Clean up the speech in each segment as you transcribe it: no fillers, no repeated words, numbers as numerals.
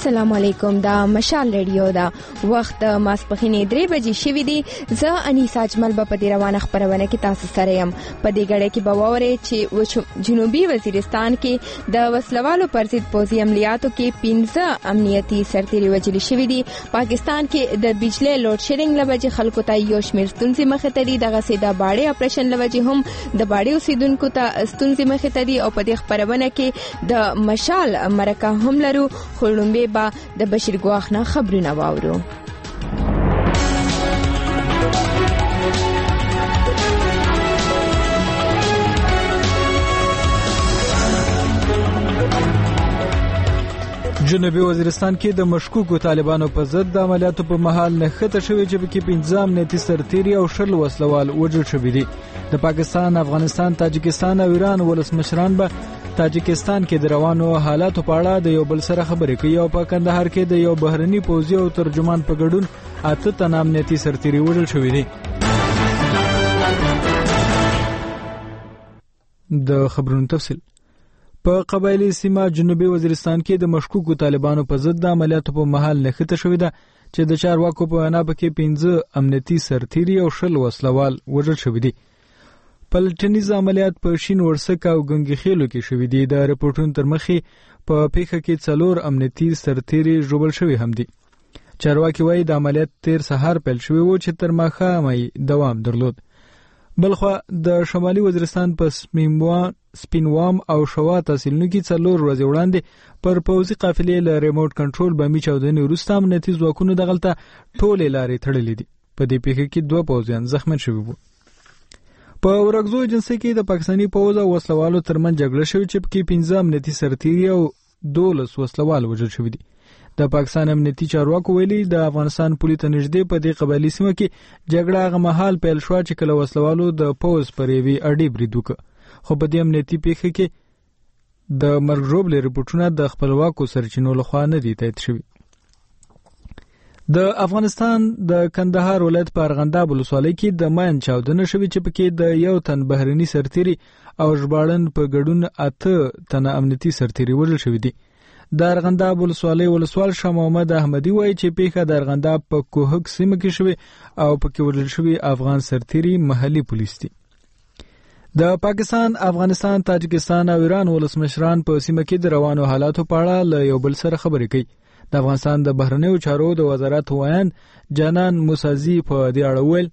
السلام علیکم. دا مشال ریډیو دا وخت ماسپخینې 3 بجې شوې دي. زه انیسا اجمل په دې روانه خبرونه کې تاسو سره یم. په دې غړې کې به ووري چې جنوبي وزیرستان کې د وسلوالو پر ضد پوځي عملیاتو کې 15 امنیتي سرتیري وژل شوې دي. پاکستان کې د بجلی لوډ شیډینګ لوجه خلکو ته یو شمېر ستونزې مخې ته دي. دغه سیده باړې اپریشن لوجه هم د باړې اوسیدونکو ته ستونزې مخې ته دي او په دې خبرونه کې د مشال مرکه هم لرو. خلومبه با د بشیر ګواخ نه خبرونه واورو. جنوبي وزیرستان کې د مشکوکو طالبانو په ضد د عملیاتو په مهال نښته شوې چې پکې 15 امنیتي سرتیري او 10 وسلوال وژل شوي دي. د پاکستان، افغانستان، تاجکستان او ایران ولسمشران به تاجکستان کې د روانو حالاتو په اړه د یو بل سره خبرې کوي او په کندهار کې د یو بهرني پوځي او ترجمان په ګډون 8 تنه امنیتي سرتیري وژل شوي دي. د خبرونو تفصیل په قبایلی سیمه جنوبي وزیرستان کې د مشکوکو طالبانو په ضد د عملیاتو په مهال نښته شوې ده چې د چارواکو په وینا پکې 15 امنیتي سرتیري او 10 وسلوال وژل شوي دي. پلټنیز عملیات په شین ورسک او ګنګي خېلو کې شوې دي. د رپورټونو تر مخې په پیښه کې 4 امنیتي سرتیري ژوبل شوي هم دي. چارواکي وایي د عملیات تیر سهار پیل شوی و چې تر ماښامه دوام درلود. بلخوا د شمالي وزیرستان په سپینوام او شوا تحصیلونو کې 4 ورځې وړاندې پر پوځي قافلې له ریموټ کنټرول بمي چاودنې وروسته امنیتي ځواکونو دغلته ټولې لارې تړلې دي. په دې پیښه کې 2 پوځیان زخمي شوي وو. په ورغزو ایجنسي کې د پاکستاني پوځ او وسلوالو ترمنځ جګړه شوې چې پکې 15 امنیتي سرتیري او 12 وسلوال وژل شوي دي. د پاکستان امنیتي چارواکو ویلي د افغانستان پولې ته نږدې په دې قبایلي سیمه کې جګړه هغه مهال پیل شوه چې کله وسلوالو د پوځ پر یوې اډې برید وکړ. خو په دې امنیتي پیښه کې د مرګ ژوبلې رپورټونه د خپلواکو سرچینو لخوا نه دي تایید شوي. د افغانستان د کندهار ولایت په ارغنداب ولسوالۍ کې د ماین چاودنه شوې چې پکې د یو تن بهرني سرتیري او ژباړن په ګډون 8 تنه امنیتي سرتیري وژل شوي دي. د ارغنداب ولسوالۍ ولسوال شاه محمد احمدي وایي چې پیښه د ارغنداب په کوهک سیمه کې شوې او پکې وژل شوي افغان سرتیري محلي پولیس دي. د پاکستان، افغانستان، تاجکستان او ایران ولسمشران په سیمه کې د روانو حالاتو په اړه له یو بل سره خبرې کوي. د افغانستان د بهرنیو چارو د وزارت وایان جانان موسازي په دې اړه ویل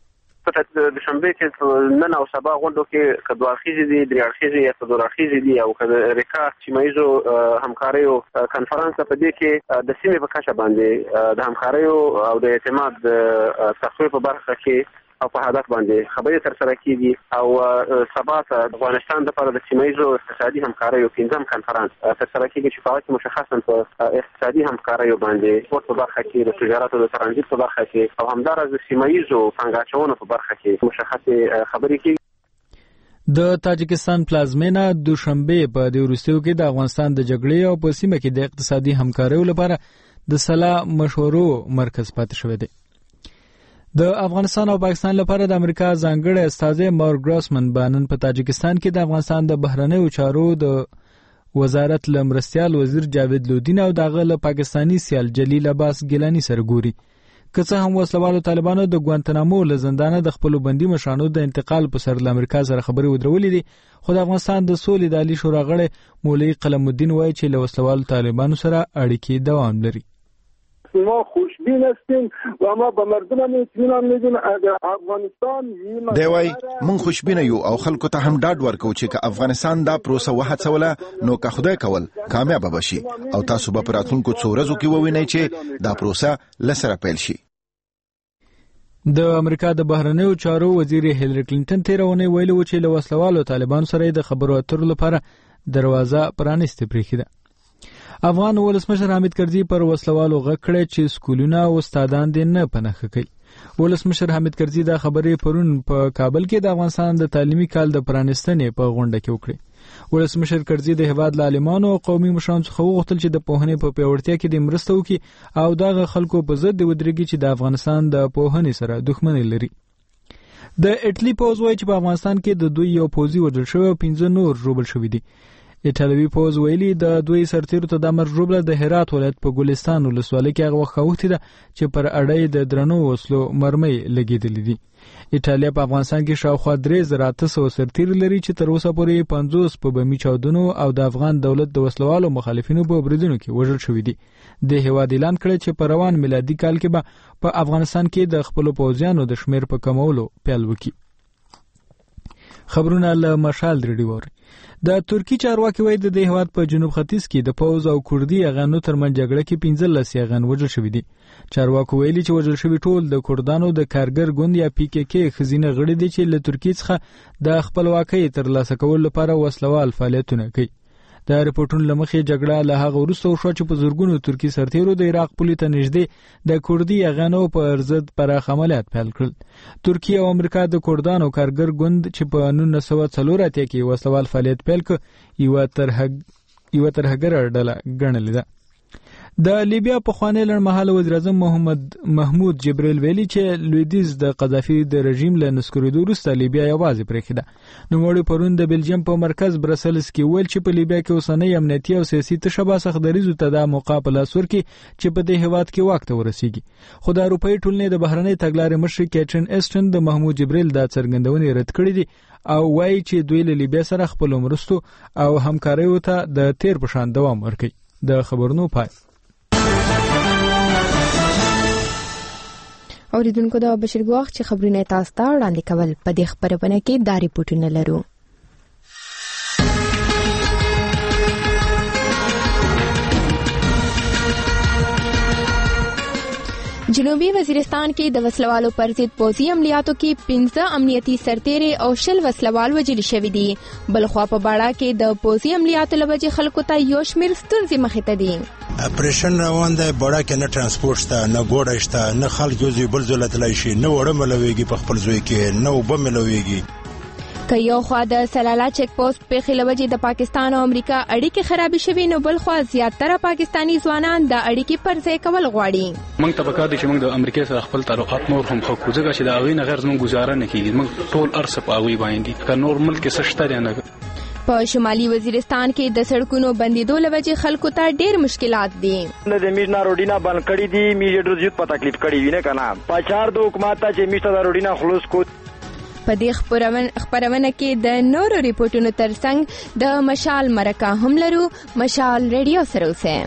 د شنبه کې نن او سبا غونډو کې کډوال خيزي دي، درې اړخیزي یا څلور اړخیزي دي او کله ریکا سیمایزو همکاریو کانفرنس په دې کې د سیمې په کچه باندې د همکاریو او د اعتماد تخفیف په برخه کې او په هدف باندې خبرې تر سره کیږي او سبا د افغانستان لپاره د سیمایزو اقتصادي همکاریو 15م کانفرنس تر سره کیږي چې فعالیت مشخصا په اقتصادي همکاریو باندې په برخه کې د تجارت او د ترانزیت په برخه کې او همدارس د سیمایزو پنګاچونو په برخه کې مشخصه خبرې کیږي. د تاجکستان پلازمینه دوشنبه په د روسیو کې د افغانستان د جګړې او په سیمه کې د اقتصادي همکاریو لپاره د صلاح مشورو مرکز پاتې شوی دی. د افغانستان او پاکستان لپاره د امریکا ځانګړی استازی مارک ګراسمن بانن په تاجکستان کې د افغانستان د بهرنیو چارو د وزارت لمرستیال وزیر جاوید لودین او دغه له پاکستانی سیال جلیل عباس ګیلانی سره ګوري. که څه هم وسلوالو طالبانو د ګوانتنامو له زندانه د خپل بندي مشرانو د انتقال په سر له امریکا سره خبرې ودرولې دي، خو د افغانستان د سولې د عالی شورا غړی مولوي قلم الدین وایي چې له وسلوالو طالبانو سره اړیکې دوام لري. ما خوشبین هستیم و ما به مردم اطمینان میدیم افغانستان دی وای مونږ خوشبین یو او خلکو ته هم ډاډ ورکو چې که افغانستان دا پروسه وهڅوله نو که خدای کول کامیاب بشي او تاسو به په راتلونکو څو ورځو کې ووینئ چې دا پروسه لسره پیل شي. د امریکا د بهرنیو چارو وزیر هیلری کلینټن تیرونه ویلو چې له وسلوالو طالبانو سره د خبرو اترو لپاره دروازه پرانیستې پرېښې ده. افغان ولسمشر حامد کرزي پر وسلوالو غږ کړی چې سکولونه او استادان دې نه پنهخه کوي. ولسمشر حامد کرزي دا خبرې پرون په کابل کې د افغانستان د تعلیمي کال د پرانیستنې په غونډه کې وکړې. ولسمشر کرزي د هیواد عالمانو او قومي مشرانو څخه وغوښتل چې د پوهنې په پیاوړتیا کې د مرسته وکړي او دغه خلکو په ضد ودرېږي چې د افغانستان د پوهنې سره دښمني لري. د اټلی پوځ وایي چې په افغانستان کې د دوی یو پوځي وژل شوی او 15 نور ژوبل شوي دي. ایټالوي پوز ویلي د دوی سرتیرو ته د امر ژوبله د هرات ولایت په ګلستان ولسوالۍ کې هغه وخت اوختې ده چې پر اړۍ د درنو وسلو مرمۍ لګېدلې دي. ایټالیا په افغانستان کې شاوخوا 3800 سرتیري لري چې تر اوسه پورې 50 په بمي چاودنو او د افغان دولت د وسلوالو مخالفینو په بریدونو کې وژل شوي دي. د هیواد اعلان کړی چې په روان میلادي کال کې به په افغانستان کې د خپلو پوځیانو د شمیر په کمولو پیل وکړي. خبرونه له مشال ریډیو اوري. د ترکی چارواکي وایي د هیواد په جنوب ختیځ کې د پوز او کردي اغانو ترمنځ جګړه کې 15 اغان وژل شوي دي. چارواکو ویلي چې وژل شوي ټول د کردانو د کارګر ګوند یا پی کې کې خزینه غړي دي چې له ترکیې څخه د خپلواکۍ ترلاسه کولو لپاره وسلوال فعالیتونه کوي. د ریپورتونو لمخې جګړه له هغه وروسته وشوه چې په زورګونو ترکی سرتیرو د عراق پولې ته نږدې د کردي اغانو پر ضد پراخ عملیات پیل کړل. ترکیه او امریکا د کردانو کارګر ګوند چې په 1940 کې وسلوال فعالیت پیل کړ یو ترهګره ډله ګڼلې ده. د لیبیا پخوانی لړمحاله وزیر اعظم محمود جبريل ویلي چې لویدیز د قذافي د رژیم له نسکورېدو وروسته لیبیا یوازې پرېښې ده. نوموړي پرون د بلجیم په مرکز برسلز کې ویل چې په لیبیا کې اوسنۍ امنیتي او سیاسي تشابه سخدریزو ته د موقع په لاس ورکړي چې په دې هیواد کې واک ته ورسیږي. خو د اروپایي ټولنې د بهرنۍ تګلارې مشر کیټرین اسټن د محمود جبريل دا څرګندونې رد کړې دي او وایي چې دوی له لیبیا سره خپل مرستو او همکاریو ته د تیر په شان دوام ورکوي. د خبرونو پای. اوریدونکو د بشیر ګواخ چې خبرونه تاسو ته وړاندې کول په دې خبرونه کې دا ریپورتونه لرو. جنوبي وزیرستان کې د وسلوالو پر ضد پوځي عملیاتو کې 15 امنیتي سرتیري او 10 وسلوال وژل شوي دي. بلخوا په باړه کې د پوځي عملیاتو لوجې خلکو ته یو شمېر ستونزې مخې ته دي. اپریشن روان دی، باړه کې نه ترانسپورت شته، نه ګوډه شته، نه خلک یو ځای بل ځای ته تللی شي، نه وړه ملویږي په خپل ځای کې، نه اوبه ملویږي. که یو خوا د سلاله چک پوسټ په خلوجې د پاکستان او امریکا اړیکې خرابې شوي، نو بل خوا زیاتره پاکستانی ځوانان د اړیکې پر ځای کول غواړي. موږ ته پکار دي چې موږ د امریکا سره خپل تعلقات نور هم ښه کړو، ځکه چې د هغوی نه غیر زموږ ګزاره نه کېږي. موږ ټول ارڅ په هغوی باندې که نور ملک څه شته دی نه. په شمالي وزیرستان کې د سړکونو بندیدو لوجې خلکو ته ډېر مشکلات دي. د میشنا روډینا بند کړي دي، میډر زیات په تکلیف کړي وینه کنه پچار د حکومت ته چې میشنا روډینا خلاص کو. په دې خبرونه کې د نورو ریپورتونو ترڅنګ د مشال مرکه هم لرو. مشال ریډیو سره اوسئ.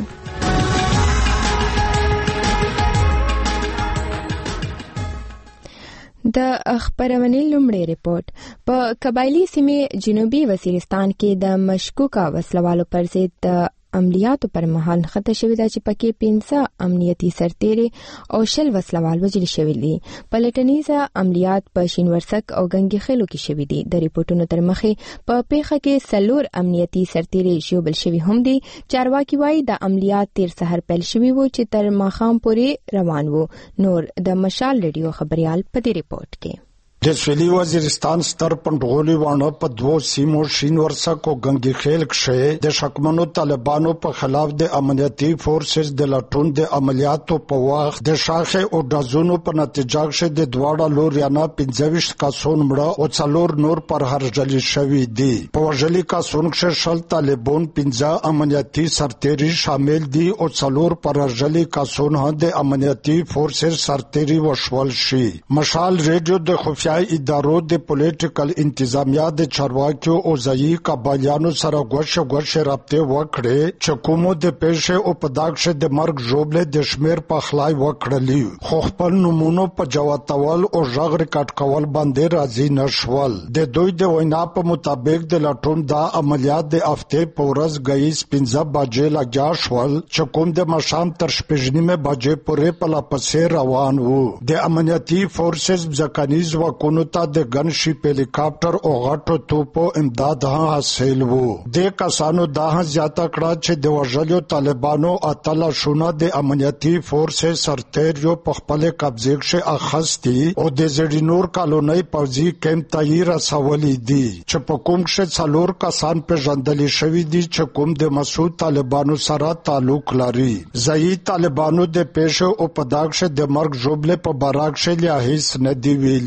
د خبرونې لومړی ریپورت په قبایلی سیمې جنوبي وزیرستان کې د مشکوکه وسلوالو پر ضد د عملیاتو پر مهال خطه شوې ده چې پکې 15 امنیتي سرتیري او 10 وسلوال وژل شوي دي. پلټنیزه عملیات په شینورسک او ګنګي خیلو کې شوي دي. د ریپورتونو تر مخې په پیښه کې 4 امنیتي سرتیري ژوبل شوي هم دي. چارواکي وایي د عملیات تیر سحر پیل شوي وو چې تر ماښام پورې روان وو. نور د مشال ریډیو خبريال په دې ریپورت کې. د سویلي وزیرستان ستر پنډغولي وانه په 2 سیمو شینورسک او ګنګي خیل کې د شکمنو طالبانو په خلاف د امنیتي فورسز د لټون د عملیاتو په وخت د شاخه او دازونو په نتیجه کې د دواړه لوریانه 25 کسان مړه او 4 نور پر هرجلي شوي دي. په وژلي کسان کې 10 طالبان 15 امنیتي سرتیري شامل دي او 4 پر هرجلي کسان هم د امنیتي فورسز سرتیري وشول شي. مشال ریډیو د خفیه ادارو د پولیټیکل انتظامیه د چارواکیو او ځایي قبایلیانو سره غوښه رابطه وکړي چې کومو د پیښې او په داغشه د مرګ ژوبله د شمیر په خلای وکړلی، خو خپل نمونه په جواتول او ژغ ریکارډ کول باندې راځي نشول. د دوی د وینا په مطابق د لټون دا عملیات د هفته په ورځ غیس 15 بجې لګیا شول چې کوم د مشام تر 6 بجې پورې په لاپسې روان وو. د امنیتي فورسز ځکانیز کونو ته د ګنشپ هلیکاپټر او غټو توپو امداد حاصل وو. د کسانو دا زیاته کړه چې د وژلو طالبانو اتل شونه د امنیتي فورسز سرتیرو په خپل قبضه کې اخستي او د زړینور کالونی پوځي کیمپ ته رسولي دي چې په کوم کې 4 کسان په ژوندل شوي دي چې کوم د مسعود طالبانو سره تعلق لري. ځایي طالبانو د پیښو او په داغ کې د مرګ ژوبله په براک کې هیڅ نه دی ویلي.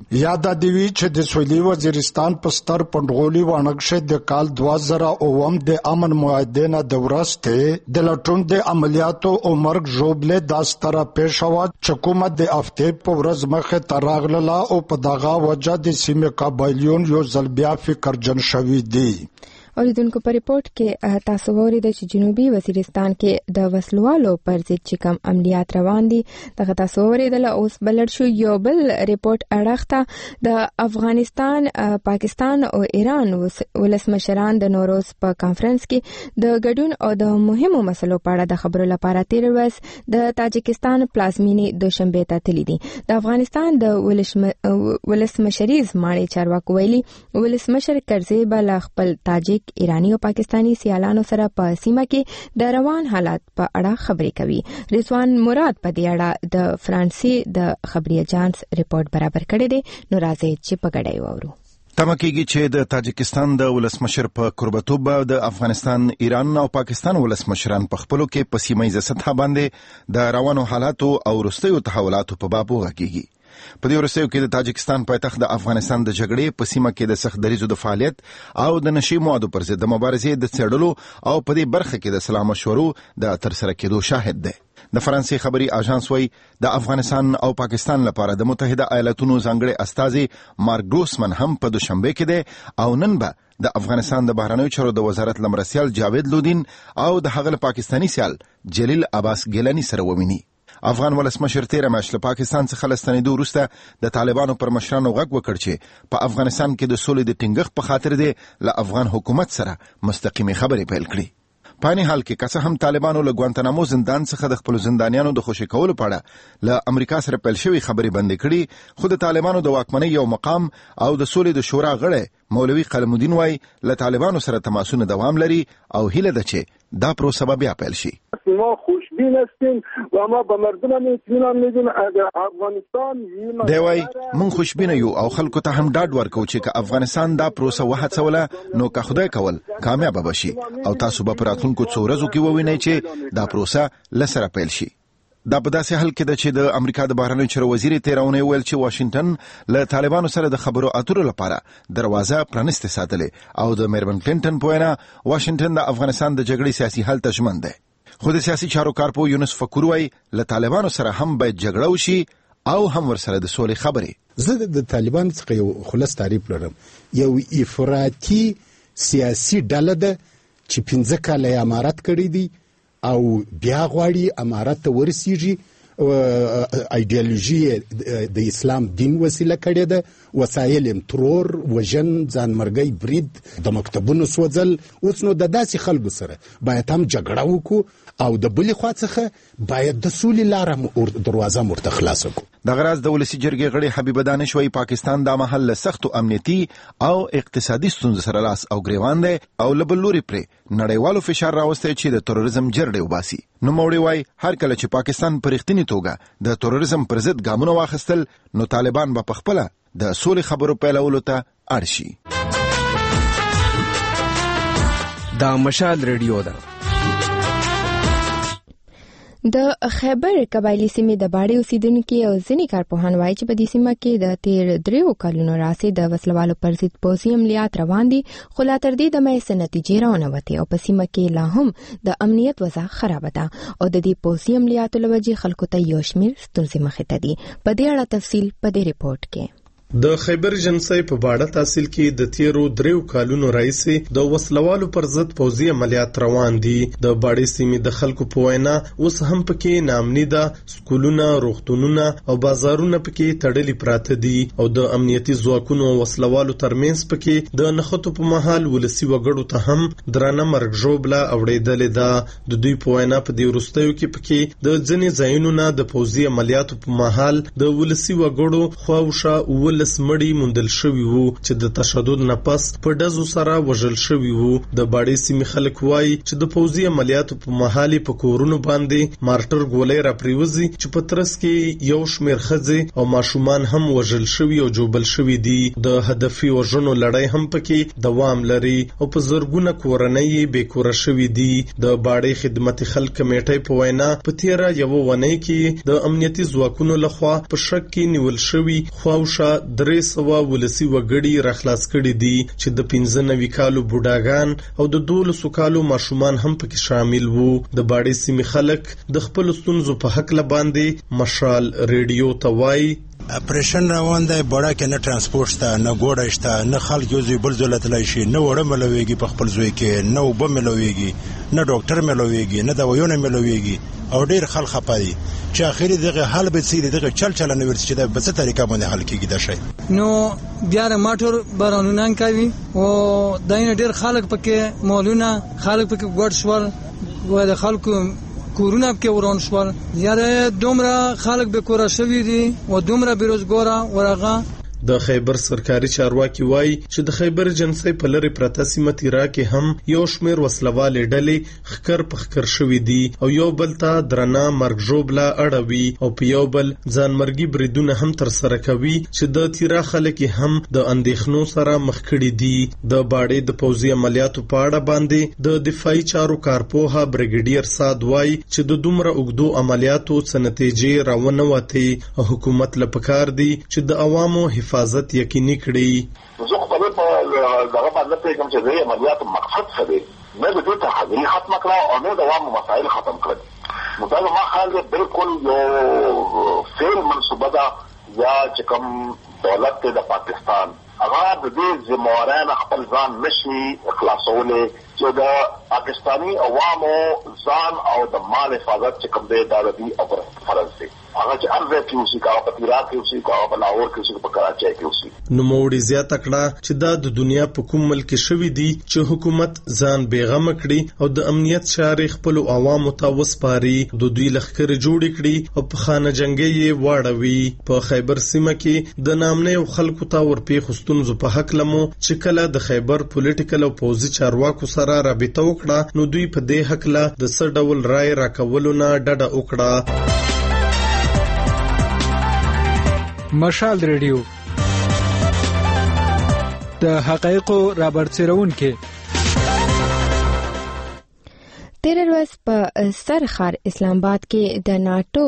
یاد دی وی چې د سویلي وزیرستان په ستر پندغولي وانګشه د کال 2009 د امن معاهده نه د ورسته د لټون د عملیاتو او مرګ جوړبله د ستره پېښوا حکومت د افته په ورځ مخه تراغله او په دغه وجه د سیمه قبایلیون یو ځل بیا فکر جن شوی دی. اوریدونکو په ریپورت کې تاسو وریدل چې جنوبي وزیرستان کې د وسلوالو پر ضد چې کوم عملیات روان دي دغه تاسو وریدل. اوس بلل شو یو بل ریپورت اړخته د افغانستان، پاکستان او ایران ولسمشران د نوروز په کانفرنس کې د ګډون او د مهمو مسلو په اړه د خبرو لپاره 13 ورځ د تاجکستان پلازمینې دوشنبه ته تللی دي. د افغانستان د ولسمشریز ماړي چارواکو ویلي ولسمشر کرزی بل خپل تاجک، ایرانی او پاکستانی سیالانو سره په سیمه کې د روان حالات په اړه خبرې کوي. رضوان مراد په دې اړه د فرانسې د خبري اجانس ریپورت برابر کړی دی. نو راځي چې په ګډه وورو. تمکیږي چې د تاجکستان د ولسمشر په قربتوب د افغانستان، ایران او پاکستان ولسمشران په خپلو کې په سیمه سطح باندې د روانو حالاتو او وروستیو تحولاتو په باب وغږیږي. په دې ورسېو کې د تاجکستان پایتخت د افغانستان د جګړې په سیمه کې د سخت دریزو د فعالیت او د نشي موادو پر ضد د مبارزې د څېړلو او په دې برخه کې د سلا مشورو د ترسره کېدو شاهد دی. د فرانسې خبري اژانس وایي د افغانستان او پاکستان لپاره د متحده ایالاتونو ځانګړي استازي مارک ګروسمن هم په دوشنبه کې دی او نن به د افغانستان د بهرنیو چارو د وزارت لمرسیال جاوید لودین او د هغه پاکستانی سیال جلیل عباس ګیلانی سره وویني. افغان ولسمشر 13 مارچ له پاکستان څخه لستنېدو وروسته د طالبانو پر مشرانو غږ وکړ چې په افغانستان کې د سولې د ټینګښت په خاطر دی له افغان حکومت سره مستقیمي خبرې پیل کړي. په نهي حال کې که هم طالبانو له ګوانتانامو زندان څخه د خپل زندانیانو د خوشي کولو په اړه له امریکا سره پیل شوی خبرې بندې کړي، خو د طالبانو د واکمنۍ یو مقام او د سولې د شورا غړی مولوي قلمالدین وایي له طالبانو سره تماسونه دوام لري او هیله ده چې دا پروسه بیا پیل شي. ما خوشبین هستیم و ما به مردم اطمینان میدیم افغانستان دی وای مون خوشبین یو او خلکو ته هم ډاډ ورکو چې که افغانستان دا پروسه وهڅوله نو که خدای کول کامیاب بشي او تاسو به پراتونکو څو ورځو کې ووینئ چې دا پروسه لسره پیل شي. دا په داسې حال کې ده چې د امریکا د بهرنیو چارو وزیر تیرونه ویل چې واشنگټن له طالبانو سره د خبرو اترو لپاره دروازه پرانسته ساتلې او د میرمن کلینټن په وینا واشنگټن د افغانستان د جګړې سیاسي حل ته ژمن دی. خو د سیاسي چارو کارپو یونس فکر وایي له طالبانو سره هم باید جګړه وشي او هم ورسره د سولې خبرې. زه د طالبان څخه یو خلاص تعریف لرم. یو افراطي سیاسي ډله ده چې 15 کاله امارت کړی دی او بیا غواړي امارت ته ورسیږي. ایدئولوژي د اسلام دین وسیله کړی ده، وسایل ترور، وژن، ځانمرګي، برید، د مکتبونو سوځل. اوس نو د داسې خلکو سره باید هم جګړه وکړو او د بلې خوا څخه باید د سولې لاره دروازه مرته خلاصه کړو. دغه راز د ولسي جرګې غړي حبیب دانش وایي پاکستان دا مهال له سختو امنیتي او اقتصادي ستونزو سره لاس او ګریوان دی او له بل لوري پرې نړیوالو فشار راوستی چې د تروریزم جرړې وباسي. نوموړي وایي هر کله چې پاکستان په رښتینې توګه د تروریزم پر ضد ګامونه واخیستل نو طالبان به پخپله د سولې خبرو پیلولو ته اړ شي. دا مشال ریډیو ده. د خیبر قبایلی سیمې د باړې اوسیدونکو او ځینې کارپوهان وایي چې په دې سیمه کې د 13 کلونو راځي د وسلوالو پر ضد پوځي عملیات روان دي، خو لا تر دې د مې نتیجې راونوتې او په سیمه کې لا هم د امنیت وضع خراب ده او د دې پوځي عملیاتو لوجې خلکو ته یو شمېر ستونزې مخې ته دي. په دې اړه تفصیل په دې ریپورت کې. د خیبر جنسي په باړه تحصیل کې د 13 کالونو راځي د وسلوالو پر ضد پوځي عملیات روان دي. د باړې سیمې د خلکو په وینا اوس هم پکې نامني ده، سکولونه، روغتونونه او بازارونه پکې تړلي پراته دي او د امنیتي ځواکونو او وسلوالو ترمنځ پکې د نخښتو په محل ولسی وګړو ته هم درانه مرګ ژوبله اوړېدلې ده. د دوی په وینا په دې وروستیو کې پکې د ځینې ځایونو نه د پوځي عملیاتو په محل د ولسی وګړو خواوشا لسمړی مندل شوی وو چې د تشدد نه پس په ډزو سره وژل شوی وو. د باړې سیمې خلک وایي چې د پوځي عملیاتو په محالي په کورونو باندې مارټر ګولۍ را پریوزي چې په ترڅ کې یو شمېر ښځې او ماشومان هم وژل شوی او جوبل شوی دي. د هدفي وژنو لړۍ هم پکې دوام لري او په زرګونه کورنۍ بې کوره شوی دي. د باړې خدمت خلک کمیټې په وینا په تیره یو ونې کې د امنیتي ځواکونو لخوا په شک کې نیول شوی خواوشا 300 ولسی وګړي راخلاص کړي دي چې د 95 کالو بوډاګان او د 12 کالو ماشومان هم پکې شامل وو. د باړې سیمې خلک د خپل ستونزو په حق لباندې مشال ریډیو ته وایي اپریشن روان دی، بڑا کې نه ترانسپورت شته، نه ګوډه شته، نه خلک یو ځای بل ځای ته تللی شي، نه وړه ملویږي په خپل ځای کې، نه اوبه ملویږي، نه ډاکټر ملویږي، نه دوايونه ملویږي او ډېر خلک خپه دي چې اخري دغه حل به څه دغه چل نه ورسي چې د بڅ طریقه باندې حل کیږي دا شی. نو بیا د ماټور بارانونان کوي او داینه ډېر خلک پکې مولونه خلک پکې ګډ شول و د خلکو کورونه کې ورون شول. یاره دومره خلک به کورا شوی دي او دومره بیروزګاره ورغه. د خیبر سرکاري چارواکي وایي چې د خیبر جنسي په لری پرته سیمه تیرا کې هم یو شمیر وسلوالې ډلې خکر پخکر شوې دي او یو بل ته درنه مرګ جوړبلا اړوي او په یو بل ځانمرګي بریدونه هم تر سره کوي چې د تیرا خلک هم د اندېښنو سره مخ کړي دي. د باړې د پوځي عملیاتو په اړه باندې د دفاعي چارو کارپوها بریګیډیر ساد وایي چې د دومره اوږدو عملیاتو څه نتیجې راونه وته او حکومت لپاره دي چې د عوامو حفاظت یقیني کړي. زه خو په دغه باندې پیغام چې د عملیات مقصد څه دی، نه د دې تحریک ختم کړه او نه د عوامو مسائل ختم کړه. نو دا ما خیال دی بالکل یو فعل منصوبه ده یا چې کوم دولت د پاکستان هغه د دې ذمہواران خپل ځان نشي خلاصولې چې د پاکستانی عوامو ځان او د مال حفاظت چې کوم دی دا دی او فرض دی. هغه چې ارزه کې اوسې کا په تیرات کې اوسې کا په لاهور کې اوسې په کراچۍ کې اوسې. نو موړي زیات کړه چې دا د دنیا په کوم ملک شوی دی چې حکومت ځان بیغمه کړي او د امنیت چارې خپل عوامو ته وسپاري، د دوی لخر جوړ کړي او په خانه جنگي یې واړوي. په خیبر سیمه کې د نامنه خلکو ته ورپی خستونزو په حق لمو چې کله د خیبر پولیټیکل او پوزي چارواکو سره رابطه وکړه نو دوی په دې حق له د څه ډول رائے راکولو نه ډډه وکړه. مشال ریډیو د حقایقو رابرسېرون کې تیر ورځ په سرخار اسلام آباد کې د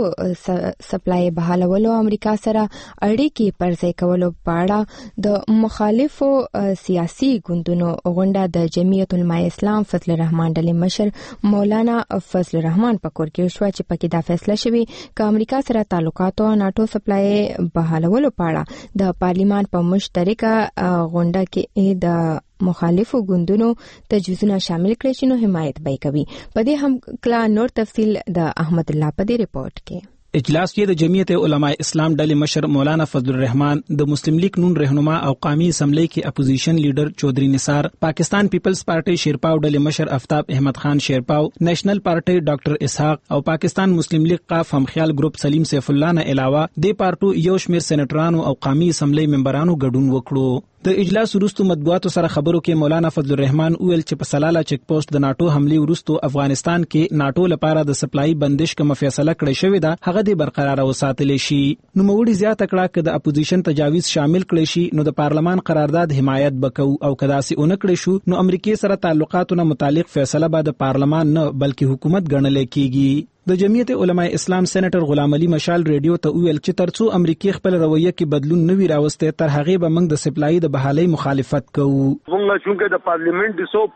ناتو سپلای بحالولو امریکا سره اړیکې پرځای کولو په اړه د مخالفو سیاسي ګوندونو غونډه د جمعیت علماء اسلام فضل الرحمن ډلې مشر مولانا فضل الرحمن په کور کې شو چې پکې دا فیصله شوی چې امریکا سره تعلقات او ناتو سپلای بحالولو په اړه د پارلیمان په مشترکه غونډه کې د مخالفو ګوندونو تجویزونه شامل کړي چې نو حمایت به کوي. په دې هم کلا نور تفصیل د احمد الله په دې ریپورت کې. اجلاس کې د جمعیت علماء اسلام ډلې مشر مولانا فضل الرحمن، د مسلم لیگ نون رهنما او قومي اسمبلی کې اپوزیشن لیډر چودھری نثار، پاکستان پیپلز پارټي شیرپاو ډلې مشر آفتاب احمد خان شیرپاو، نیشنل پارټي ډاکټر اسحاق او پاکستان مسلم لیگ قاف همخیال ګروپ سلیم سیف الله نه علاوه د پارټو یو شمیر سېنیټرانو او قومي اسمبلی ممبرانو ګډون وکړو. د اجلاس وروسته مطبوعاتو سره خبرو کې مولانا فضل الرحمن ویل چې په سلاله چیک پوسټ د ناتو حمله وروسته افغانستان کې ناتو لپاره د سپلای بندش کوم فیصله کړې شوې ده هغه د برقرار وساتل شي. نو موړي زیاته کړه چې د اپوزیشن تجاویز شامل کړي شي نو د پارلمان قرارداد حمایت وکاو او کداسي اون کړی شو نو امریکای سره تعلقاتونه متعلق فیصله به د پارلمان نه بلکې حکومت ګڼل کیږي. د جمعیت علماء اسلام سېنیټر غلام علي مشال ریډیو ته ویل چې ترڅو امریکای خپل رویه کې بدلون نوي راوسته تر هغه به موږ د سپلای د بحالي مخالفت کوو. موږ چې د پارلیمنت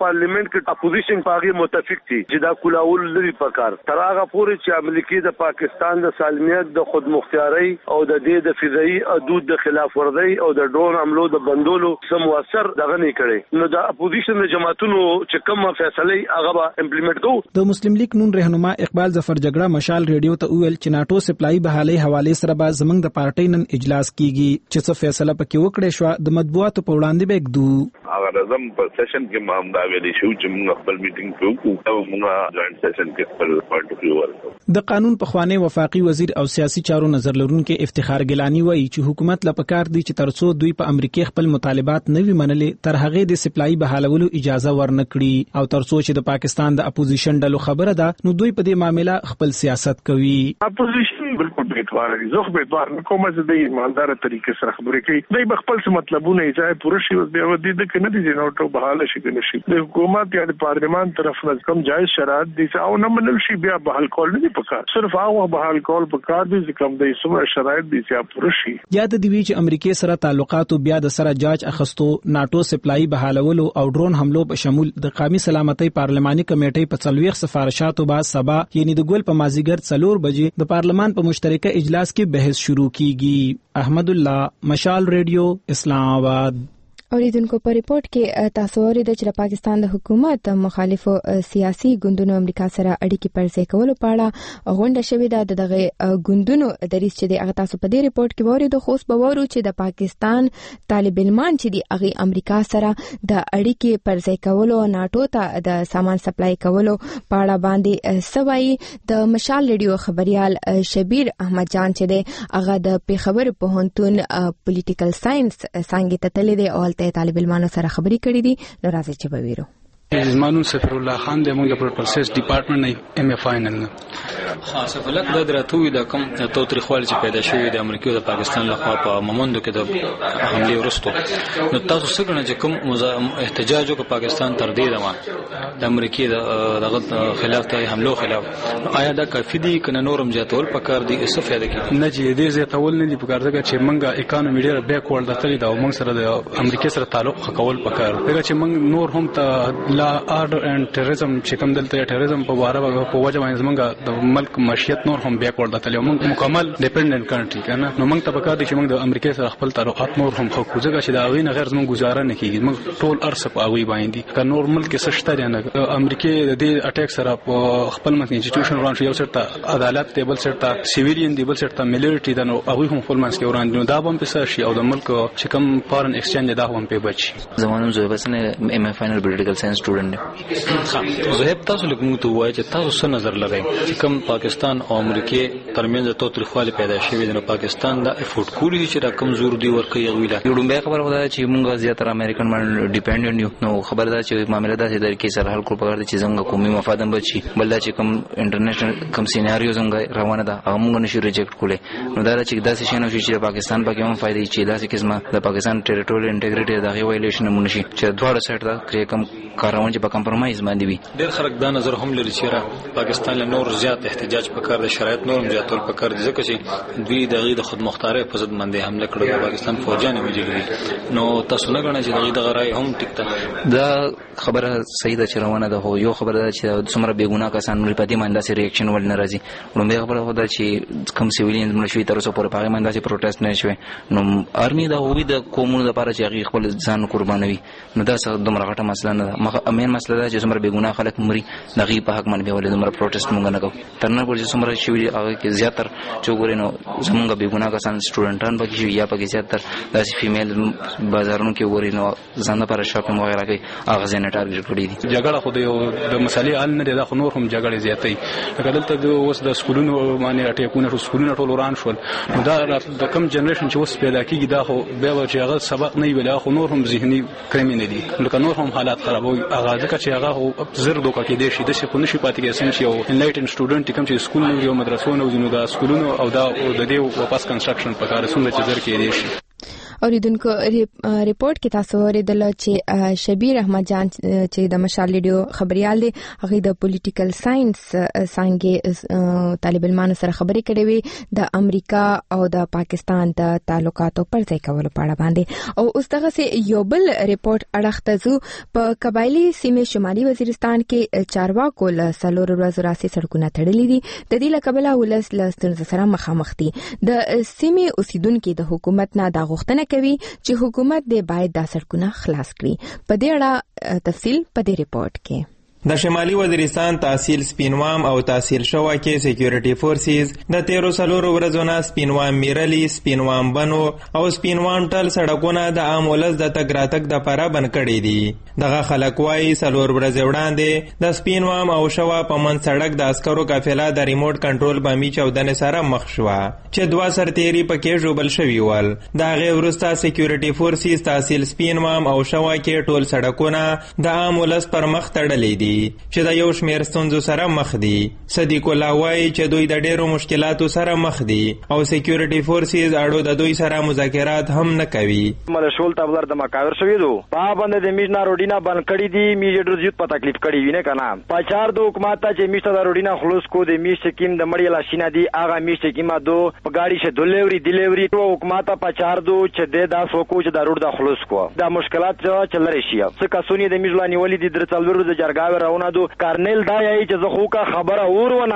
کې اپوزیشن پاغي متفق دي چې دا کولاول لري پکار تر هغه پورې چې امریکای د پاکستان د سالمیت د خود مختیاري او د دې د فضائي حدود د خلاف ورزي او د ډرون حملو د بندولو سم موثر دغه نه کړي نو د اپوزیشن جماعتونو چې کوم فیصله هغه به امپلیمنٹ کوو. د مسلم لیگ نون رهنما اقبال ظفر جګړه مشال ریډیو ته ویل چې ناتو سپلای بحالي حواله سره به زمنګ د پارټي نن اجلاس کیږي چې څه فیصله پکې وکړي شو د مطبوعاتو په وړاندې به کېدو. هغه رزم په سیشن کې ما هم دا ویلي شو چې موږ خپل میټینګ کوو او موږ جوائنٹ سیشن کې خپل پوینټ اف ویو ورکړو. د قانون په خوانه وفاقي وزیر او سیاسي چارو نظر لرونکو افتخار ګیلانی وایي چې حکومت لپاره دی چې ترڅو دوی په امریکای خپل مطالبات نوي منلې تر هغه د سپلای بحالولو اجازه ورنکړي او ترڅو چې د پاکستان د اپوزیشن ډلو خبره ده نو دوی په دې معاملې خپل سیاست کوي. اپوزیشن بالکل بیتوار دي. زه بیتوار نه کوم چې د ایماندار طریقې سره خبرې کوي. د خپل څه مطلبونه یې ځای پوره شي او بیا ودی د کنه دي نو ټو بحاله شي کنه شي. د حکومت یا د پارلیمان طرف نه کوم جایز شرایط دي او نه منل شي بیا بحال کول نه دي پکار. صرف هغه بحال کول پکار دي چې کوم د سمه شرایط دي چې پوره شي. یاد دی چې امریکای سره تعلقات بیا د سره جاج اخستو، ناتو سپلای بحالولو او ډرون حملو په شمول د قومي سلامتۍ پارلماني کمیټې په 40 سفارشاتو بعد سبا یعنی د ګل په مازیګر 4 بجې د پارلمان په مشترکه اجلاس کې بحث شروع کیږي. احمد الله، مشال ریډیو، اسلام آباد. اوریدونکو په ریپورت کې تاسو اورېدل چې پاکستان د حکومت مخالفو سیاسي ګوندونو امریکا سره اړیکې پرځای کولو په اړه غونډه شوې ده. دغه ګوندونو دریس چې د هغه تاسو په دې ریپورت کې ووري د خوست بورو چې د پاکستان طالب علمان چې د هغه امریکا سره د اړیکې پرځای کولو ناتو ته د سامان سپلای کولو په اړه باندې سوي. د مشال ریډیو خبريال شبیر احمد جان چې د هغه د پیښور پوهنتون پولیټیکل ساينس څنګه ته تللی دی او طالب علمانو سره خبرې کړې دي. نو راځي چې به ویرو. زمانون سفر الله خان د موږ په پروسس ډپارټمنټ نه ام ای فاینل خاصه فلک د دراتوي د کم توتریخوال چې پیدا شوی د امریکا او د پاکستان لخوا په مومندو کې د حمله ورستو. نو تاسو څنګه چې کوم احتجاج وکړ پاکستان تر دې دمه د امریکا د خلاف ته حملو خلاف آیا دا کافي دي کنه نورم جاتول پکار دي څه فائدہ کوي؟ نه چې دې زه تول نه دي پکار ځکه چې موږ اکانومي ډیر بیکورډ دتلی دا موږ سره د امریکا سره تعلق کول پکار ځکه چې موږ نور هم ته لا آرډر اینڈ ټیرریزم چې کوم دلته ټیرریزم په واره په وجه باندې زمونږ د ملک معیشت نور هم بیکورډ دتلی موږ مکمل ډیپندنت کنټری کنه. نو موږ ته پکار دي چې موږ د امریکا سره خپل تعلقات نور هم خو ځکه چې دا غوی نه غیر زموږ گزاره نه کیږي. موږ ټول ارسه په غوی باندې که نور ملک څه شته نه امریکا د دې اٹیک سره په خپل ملک انسټیټیوشن روان شو. یو سرته عدالت دی، بل سرته سیویلین دی، بل سرته ملټری دی. نو هغه هم خپل منځ کې وران دي. نو دا هم په شي او د ملک چې کوم فارن ایکسچینج دا هم په بچي. زمونږ زوی بس نه ام ای فاینل پولیټیکل ساينس سټوډنټ. زه تاسو لګمو ته وایي چې تاسو څه نظر لرئ چې کوم پاکستان او امریکا ترمنځ توتریخوالي پیدا شوې ده. پاکستان دا افورت کولی چې دا کمزور دی ورکه یو ویلا یوډمبه خبر ودا چې موږ زیاتره امریکن باندې ډیپندنت یو. نو خبر ده چې معاملې دا چې د کې سره حل کول پکار دي چې څنګه قومي مفادم بچي بل دا چې کوم انټرنیشنل کوم سیناریو څنګه روانه ده هغه موږ نشو ریجیکټ کولای. نو دا چې دا څه شنو چې پاکستان پکې هم فائدې چې دا چې قسمه د پاکستان ټریټوریل انټیګریټي دا وایلیشن مونږ شي چې دواړه سایډ دا کړی کوم کارونه چې په کمپرمایز باندې وي. ډېر خلک دا نظر هم لري چې پاکستان له نور زیات احتجاج پکار دي، شرایط نورم زیاتول پکار دي ځکه چې دوی د خودمختارۍ په ضد باندې حمله کړې ده. پاکستان فوجیان ویلي. نو تاسو نه غواړئ چې دغه رائے هم ټیک ده؟ دا خبره صحیح ده چې روانه ده. هو یو خبره ده چې څومره بېګناه کسان مړي په دې باندې سره ریاکشن ول نه راځي. لومړی خبره ده چې کوم سیویلینز مړ شوي تر اوسه پورې په هغه باندې پروټیسټ نه شوی. نو آرمي دا هوی د قومونو لپاره چې هغه خپل ځان قربانوي. نو دا څه دومره غټه مسله نه ده. مین مسله ده چې څومره بېګناه خلک مري دغه په حق باندې ولې دومره پروټیسټ مونږ نه کوو. تر نه پورې څومره شوي هغه کې زیاتر چې وګورئ نو زمونږ بېګناه کسان سټوډنټان پکې شوي یا پکې زیاتر داسې فیمیل بازارونو کې وګورئ نو ځان لپاره شاپینګ وغیره کوي هغه ځای نه ټارګېټ کړي دي. جګړه خو د مسلې حل نه دی، دا خو نور هم جګړې زیاتوي. لکه دلته اوس د سکولونو باندې اټیکونه شو، سکولونه ټول وران شول. نو دا د کم جنریشن چې اوس پیدا کېږي دا خو بیا چې هغه سبق نه ویل خو نور هم ذهني کریمینل دي. لکه نور هم حالات خرابوي هغه ځکه چې هغه زر دوکه کې دي شي د څه خو نشي پاتې کېږي چې یو انلایټن سټوډنټ کوم چې سکول نو یو مدرسو نو ځینو دا سکولونو او دا د دې واپس کنستراکشن په کار سره چې زر کې دي شي. اوریدونکو ریپورت کې تاسو اوریدل چې شبیر احمد جان چې د مشال ریډیو خبريال دی هغه د پولیټیکل ساينس څنګه طالب علمانو سره خبرې کړې وي د امریکا او د پاکستان د تعلقاتو پر ځای کولو په اړه باندې. او اوس دغه سه یو بل ریپورت اړختزو په قبایلی سیمه شمالي وزیرستان کې چارواکو له سلور ورځې راسي سړکونه تړلې دي. د دې لکبله ولس له ستونزې سره مخامخ دي. د سیمه اوسیدونکو د حکومت نه د غوښتنه کوي چې حکومت دې باید دا سړکونه خلاص کړي. په دې اړه تفصیل په دې ریپورت کې. د شمالي وزیرستان تحصیل سپینوام او تحصیل شوه کې سکیورټي فورسز د 13 ورځو نه سپینوام میرلی، سپینوام بنو او سپینوام ټل سړکونه د عام ولس د تګ راتګ دپاره بند کړي دي. دغه خلک وایي 4 ورځې وړاندې د سپینوام او شوه په منځ سړک د عسکرو قافله د ریموټ کنټرول بمي چاودنې سره مخ شوه چې 2 سرتیري پکې ژوبل شوي ول. د هغې وروسته سکیورټي فورسز تحصیل سپینوام او شوه کې ټول سړکونه د عام ولس پر مخ تړلي دي. ویلي چې د یو شمېر ستونزو سره مخ دي. صدیق الله وایي چې دوی د ډېرو مشکلاتو سره مخ دي او سکیورټي فورسز اړو د دوی سره مذاکرات هم نه کوي. ملشول تبلر د مکاور شوی دو په باندې د میجنا روډینا بند کړی دي میجر زیات په تکلیف کړی وینه کنه پچار د حکومت چې میشته د روډینا خلاص کو د میش کیم د مړی لاشینا دی هغه میش کیما دو په گاډي شه ډیلیوری تو حکومت پچار دو چې د داسو کو چې د روډ د خلاص کو د مشکلات چل لري شي څه کسونی د میجلانی ولی د درڅلور د جرګاوي راونه دو کارنل دا یی چې زه خو کا خبره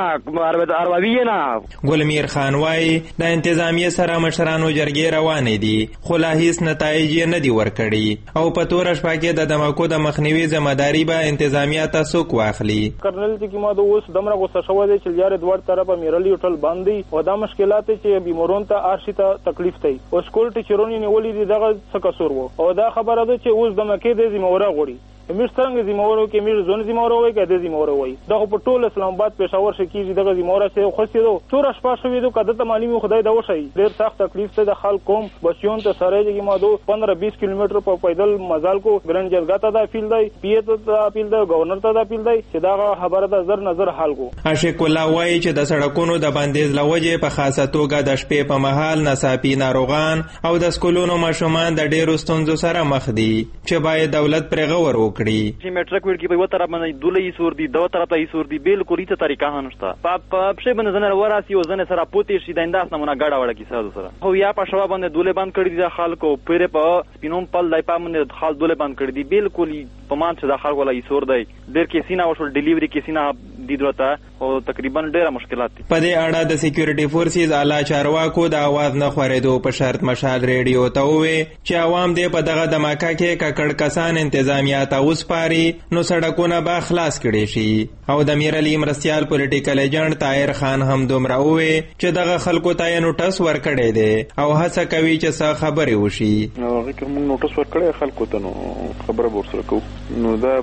ورونه اروی نه. ګلمیر خان وای د انتظامیه سره مشرانو جرګې روانې دي خو لا هیڅ نتایج نه دی ورکړي او په تور شپه کې د دماکو د مخنیوي ځمداري به انتظامیه تاسو واخلي. کرنل چې ما د اوس دمره غوسه شوی دی چې یاره دوړ طرفه میرلی هوټل باندې او دا مشکلات چې بیمارون ته ارشي ته تکلیف دی او سکول ټیچرونی نیولې دي دغه څه قصور وو او دا خبره ده چې اوس د مکه د ذمہواره غوړي امیر څنګه ذمہواره کې امیر زون ذمہواره وای کده ذمہواره وای دغه په ټول اسلام آباد پېښور شکیږي دغه ذمہواره څه خوستي دو څور شپه شوې دو کده ته معلومي خدای دا وشي ډېر سخت تکلیف ته د خلک کوم بچیون ته سره چې ما دو 15-20 کیلومتر په پیدل مزال کو ګران جرګه ته دا اپیل دی پیټ ته اپیل دی گورنر ته دا اپیل دی چې دا خبره د زر نظر حل کو. عاشق الله وای چې د سړکونو د بندیز لوجه په خاصه توګه د شپې په مهال ناڅاپي ناروغان او د سکولونو ماشومان د ډېرو ستونزو سره مخ دي چې باید دولت پرې غور وکړي. ټرک وړ کې په وتر باندې دولې سور دي دوه طرف ته سور دي بالکل هیڅ طریقه نشته په پښې باندې زنه وراسي او زنه سره پوتې شي د انداز نمونه غاډه وړه کې ساده سره خو یا په شوا باندې دولې بند کړی دي خلکو پیره په سپینوم پل دای په باندې خال دولې بند کړی دي بالکل په مان چې د خلکو ولا سور دی ډېر کې سینا وشول ډیلیوري کې سینا دي دروته او تقریبا ډېر مشکلات دي. په دې اړه د سکیورټي فورسز اعلی چارواکو د आवाज نه خورېدو په شرط مشال ریډیو ته وې چې عوام دې په دغه دماکه کې ککړ کسان انتظامیه ته وسپاري نو سړکونه به خلاص کړي شي او د میرلی مرستیال پولیټیکل ایجنټ طاهر خان هم دومره وې چې دغه خلکو ته یې نوټس ورکړی دی او هڅه کوي چې څه خبرې وشي. هغه کوم نوټس ورکړی خلکو ته نو خبره ورسره کوو نو دا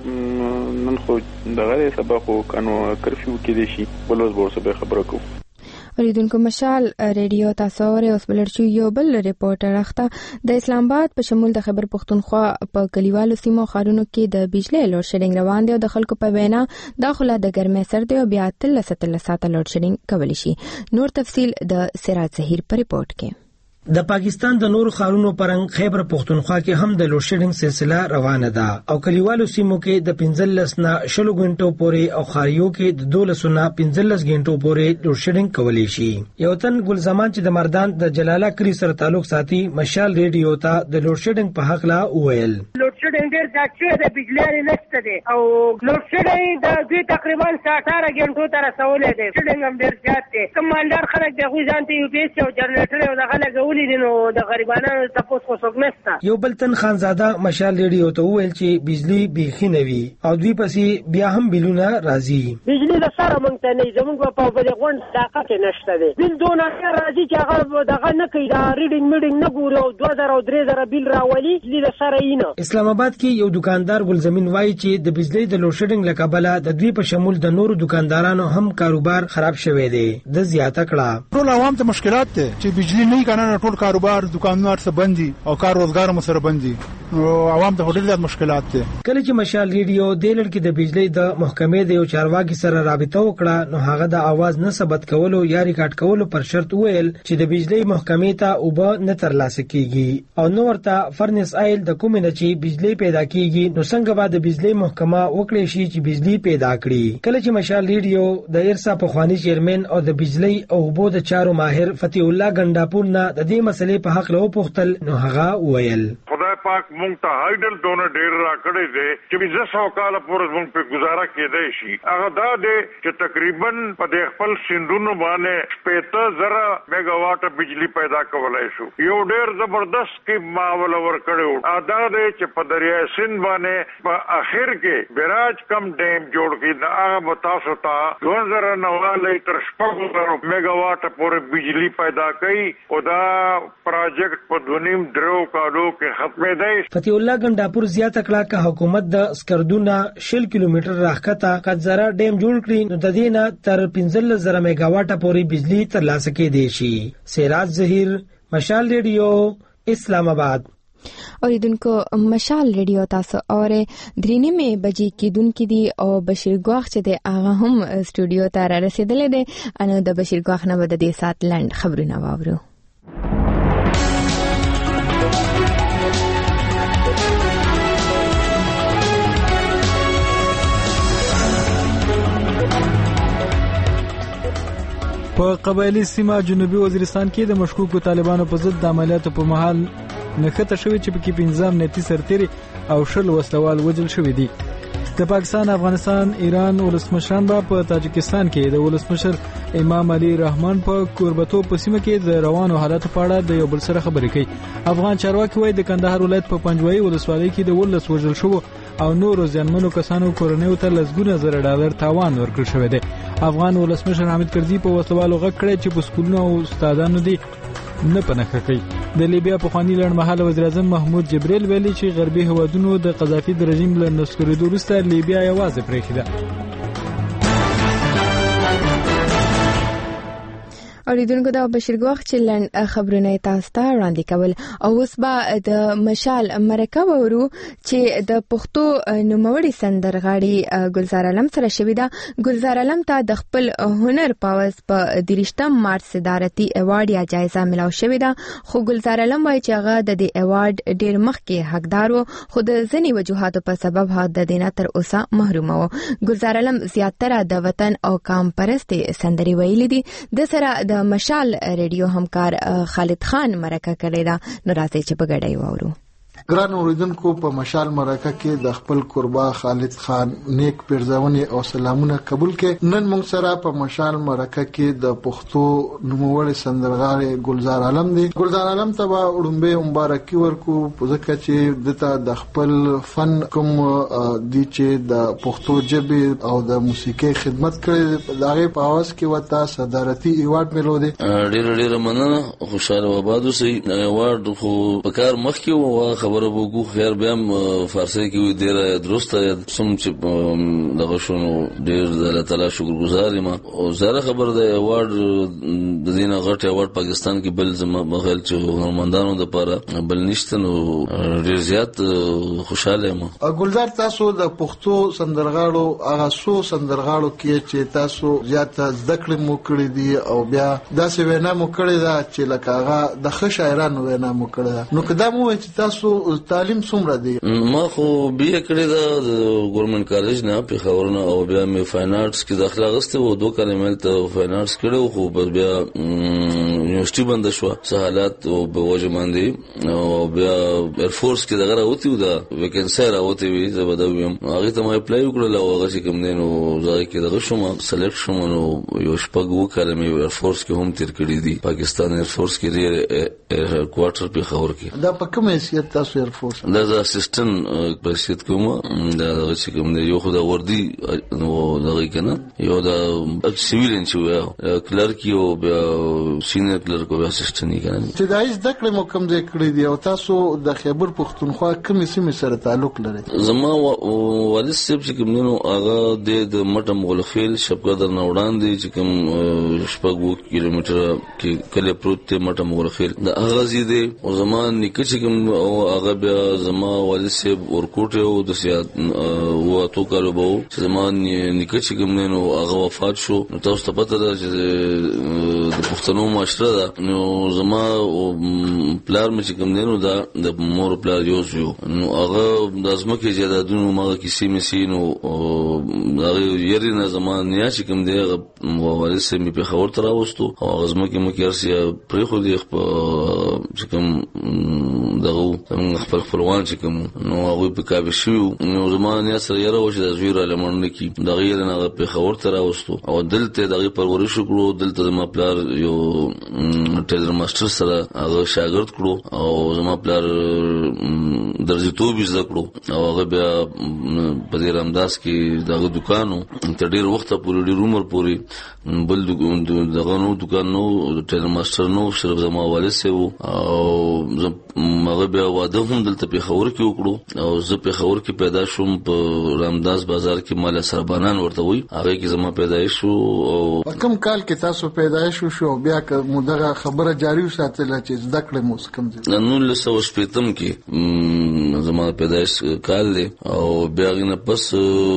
نن خو دغه سبق او قانون کرفیو کې دي شي بلوز ورسره خبره کوو. اوریدونکو مشال ریډیو تاسو اورئ اوس بلرچو یو بل ریپورټر اخته د اسلام آباد په شمول د خیبر پختونخوا په کلیوالو سیمو خارونو کې د بجلی لوډ شیډینګ روان دی او د خلکو په وینا داخله د ګرمۍ سر دی او بیا 13 ساعته لوډ شیډینګ کولی شي. نور تفصیل د سراج ظهیر په ریپورت کې. د پاکستان د نورو خارونو پرنګ خیبر پختونخوا کې هم د لوډ شیډینګ سلسله روانه ده او کلیوالو سیمو کې د 15 نه 20 غنټو پورې او خاریو کې د 12 نه 15 غنټو پورې لوډ شیډینګ کولی شي. یو تن ګل زمان چې د مردان د جلاله کری سره تعلق ساتي مشال ریډیو ته د لوډ شیډینګ په حق لا وویل. لوډ شیډینګ ډېر ځکه چې د بجلی نشته دي او لوډ شیډینګ د دوی تقریبا 18 غنټو تر رسولې دي. شیډینګ هم ډېر زیات دي. کمانډر خلک د غوځان ته یو پیس او جنریټر او دغه لګولي دي د غریبانو تاسو خو څوک نشته. یو بل تن خانزاده مشال ریډیو ته وویل چې بجلی بیخي نوي او دوی پسې بیا هم بیلونه راځي. بجلی د سره مونږ ته نه زمونږ په بده غونډ طاقت نشته دی. بیل دونه راځي چې هغه دغه نه کوي دا ریډینګ نه ګوري او 2000 او 3000 بیل راولي بجلی د سره یې نه. اسلام آباد کې یو دکاندار ګل زمین وایي چې د بجلی د لوډ شیډینګ له کبله د دوی په شمول د نورو دکاندارانو هم کاروبار خراب شوی دی. د زیاته کړه ټول عوام ته مشکلات دي چې بجلی نه کنه ټول کاروبار دکاندار سره بندي او کار روزګار مو سره بندي او عوام ته ډېر زیات مشکلات دي. کله چې مشال ریډیو د لړ کې د بجلی د محکمې د یو چارواکي سره رابطه وکړه نو هغه د आवाज نه ثبت کولو یا ریکارډ کولو پر شرط ویل چې د بجلی محکمې ته اوبه نه ترلاسه کیږي او نو ورته فرنس آیل د کوم نه چې بجلی پیدا کیږي نو څنګه به د بجلی محکمه وکړي شي چې بجلی پیدا کړي. کله چې مشال ریډیو د ارسا په خواني چیرمن او د بجلی او اوبو د چارو ماهر فتح الله ګنداپور نه د دې مسلې په حق له پوښتل نو هغه ویل خدای پاک مونږ ته هایډل دونه ډیر راکړی دی چې 200 کال پورې مونږ په گزاره کېدای شي. هغه دا دی چې تقریبا په خپل سندونو باندې 15,000 میگا واټ بجلی پیدا کولای شو. یو ډیر زبردست کې ماول ور کړو دا دی چې په دریای سند باندې په اخر کې بیراج کم ډیم جوړ کړي دا هغه تاسو ته 2009 تر 15,000 میگا واټ پورې بجلی پیدا کړي او دا پروجیکټ په 2.5 کالو کې ختمې دی. فتح الله ګنداپور زیاته کړه چې حکومت د سکردونه 60 کیلومتر راخته قزره ډیم جوړ کړي نو د دې نه تر 15,000 میگا واټ پورې بجلی ترلاسه کېدای شي. سراج ظهیر مشال ریډیو اسلام آباد. اوریدونکو مشال ریډیو تاسو اوره درینه می بجې کېدونکې دي او بشیر ګواخ چې د هغه هم سټوډیو ته را رسیدلې ده. انو د بشیر ګواخ نه د دې سات لند خبرونه واورو. په قبایلی سیمه جنوبي وزیرستان کې د مشکوکو طالبانو په ضد د عملیاتو په مهال نښته شوې چې پکې 15 امنیتي سرتیري او 10 وسلوال وژل شوي دي. د پاکستان، افغانستان، ایران ولسمشران په تاجکستان کې د ولسمشر امام علي رحمان په کوربتو په سیمه کې د روانو حالاتو په اړه د یو بل سره خبرې کوي. افغان چارواکي وايي د کندهار ولایت په پنجوایي ولسوالۍ کې د 12 وژل شوو او نورو ځانمنو کسانو کورنیو ته لسګونه زره ډالر تاوان ورکړل شوی دی. افغان ولسمشر حامد کرزي په وسلوالو غږ کړی چې په سکولونو او استادانو دي نه پنهخه کوي. د لیبیا پخوانی لړمحاله وزیر اعظم محمود جبريل ویلي چې غربي هوادونو د قذافي د رژیم له نسکورېدو وروسته لیبیا یوازې پرېښې ده. اوریدونکو دا بشیر ګواخ چې لند خبرونه تاسو ته وړاندې کول. او اوس به د مشال مرکه ورو چې د پښتو نوموړي سندرغاړي ګلزار عالم سره شوې ده. ګلزار عالم ته د خپل هنر پاوس په 30 مارچ صدارتي ایوارډ یا جایزه ملاو شوې ده. خو ګلزار عالم وايي چې هغه د دې ایوارډ ډیر مخکې حقدار وو، خو د ځینې وجوهاتو په سبب هغه د دینه تر اوسه محروم وو. ګلزار عالم زیاتره د وطن او قوم پرستي سندري ویلي دي. د سره د مشال ریډیو همکار خالد خان مرکه کړې ده. نو راځي چې په ګډه وورو. ګران اوریدونکو، په مشال مرکه کې د خپل قربا خالد خان نیک پیرزونې او سلامونه قبول کړي. نن موږ سره په مشال مرکه کې د پښتو نوموړي سندرغاړي ګلزار عالم دی. ګلزار عالم ته به وړاندې مبارکي ورکو ځکه چې دته د خپل فن کوم دي چې د پښتو ژبې او د موسیقي خدمت کړي دغه په اواز کې وتا صدارتي ایوارډ ملو دي. ډېر مننه، خوشاله وبادو سي ایوارډ خو په کار مخ کې و خبره وګو خیر بیا فارسی کې ډیره درسته سم چې دغه شنو ډیر د الله تعالی شکرګزار یم. او زره خبر د ایوارډ د دینه غټ ایوارډ پاکستان کې بل زما مخال چې هنرمندانو د لپاره بل نشته، نو ډیر زیات خوشاله یم. ګلزار، تاسو د پښتو سندرغاړو هغه سو سندرغاړو کې چې تاسو زیات زده کړې مو کړې دي او بیا داسې وینا مو کړې ده چې لکه هغه د ښه شاعرانو وینا مو کړې ده، نو کدا مو چې تاسو تعلیم څومره دی؟ ما خو بیا کړی دا ګورنمنت کالج نه په خبرونه او بیا مې فاین آرټس کې داخله غسته و 2 کال مې ته فاین آرټس کړو، خو بیا یونیورسيټي بند شو سہالات او په وجه باندې او بیا ایر فورس کې دغه راوتی دا ویکنسي راوتی وي زه بدوم هغه ته مې اپلای وکړل او هغه چې کوم دینو ځای کې دغه شوم سلیکټ شوم نو یو شپږ کال مې ایر فورس کې هم تیر کړی دي. پاکستان ایر فورس کې ډیر کوارټر په خبر کې دا په کومه حیثیت تاسو ایر فورس؟ دا د اسسټنټ په حیثیت کوم دا چې کوم دی یو خو دا وردی نو دغه کنه یو دا سیویل انجینیر کلرک یو بیا سینیئر کلرک او اسسټنټ کنه چې دا هیڅ دکړه مو کوم ځای کړی دی. او تاسو د خیبر پختونخوا کومې سیمې سره تعلق لرئ؟ زما والد صاحب چې کوم نو هغه د مټم غلخیل شپقدر نه وړاندې چې کوم شپږ کیلومتر کې کله پروت ته مټم غلخیل د هغه زیده او زمان نکه چې کوم او هغه بیا زما والد صاحب ورکوټ او د سیات و تو کالو بو چې زمان نکه چې کوم نو هغه وفات شو. نو تاسو ته پته ده چې د پښتنو معاشره ده نو زما پلار مې چې کوم نو دا د مور پلار یو نو هغه د ازمکه جدادونو ماغه کیسې مې سینو هغه یری نه زمان یا چې کوم دی والد صاحب په خبر تر واستو او هغه ازمکه مې کیرسیا پرې خو دی چې کوم دغه خپلوان چې کوم نو هغه په کابه شو نو زمان یا سره یره وشه د زویره لمنډ کی دغه یره نه په خبر تر واستو او دلته دغه پرورش کړو. دلته زما پلار یو ټیلر ماستر سره هغه شاګرد کړو او زما پلار درځي توبې زده کړو او هغه بیا په دې رامداس کې دغه دکانو تر ډیر وخت پورې ډیر عمر پورې بل دغه نو دکان نو ټیلر ماستر نو صرف زما والد سه وو او مغه بیا واده هم دلته په خور کې وکړو او زه په خور کې پیدا شوم په رامداس بازار کې مال سربانان ورته وي هغه کې زما پیدایش شو او کوم کال کې تاسو پیدایش شو بیا کوم دغه خبره جاری وساتله چې زده کړې مو کوم ځای 1980 کې زما پیدایش کال دی او بیا غنه پس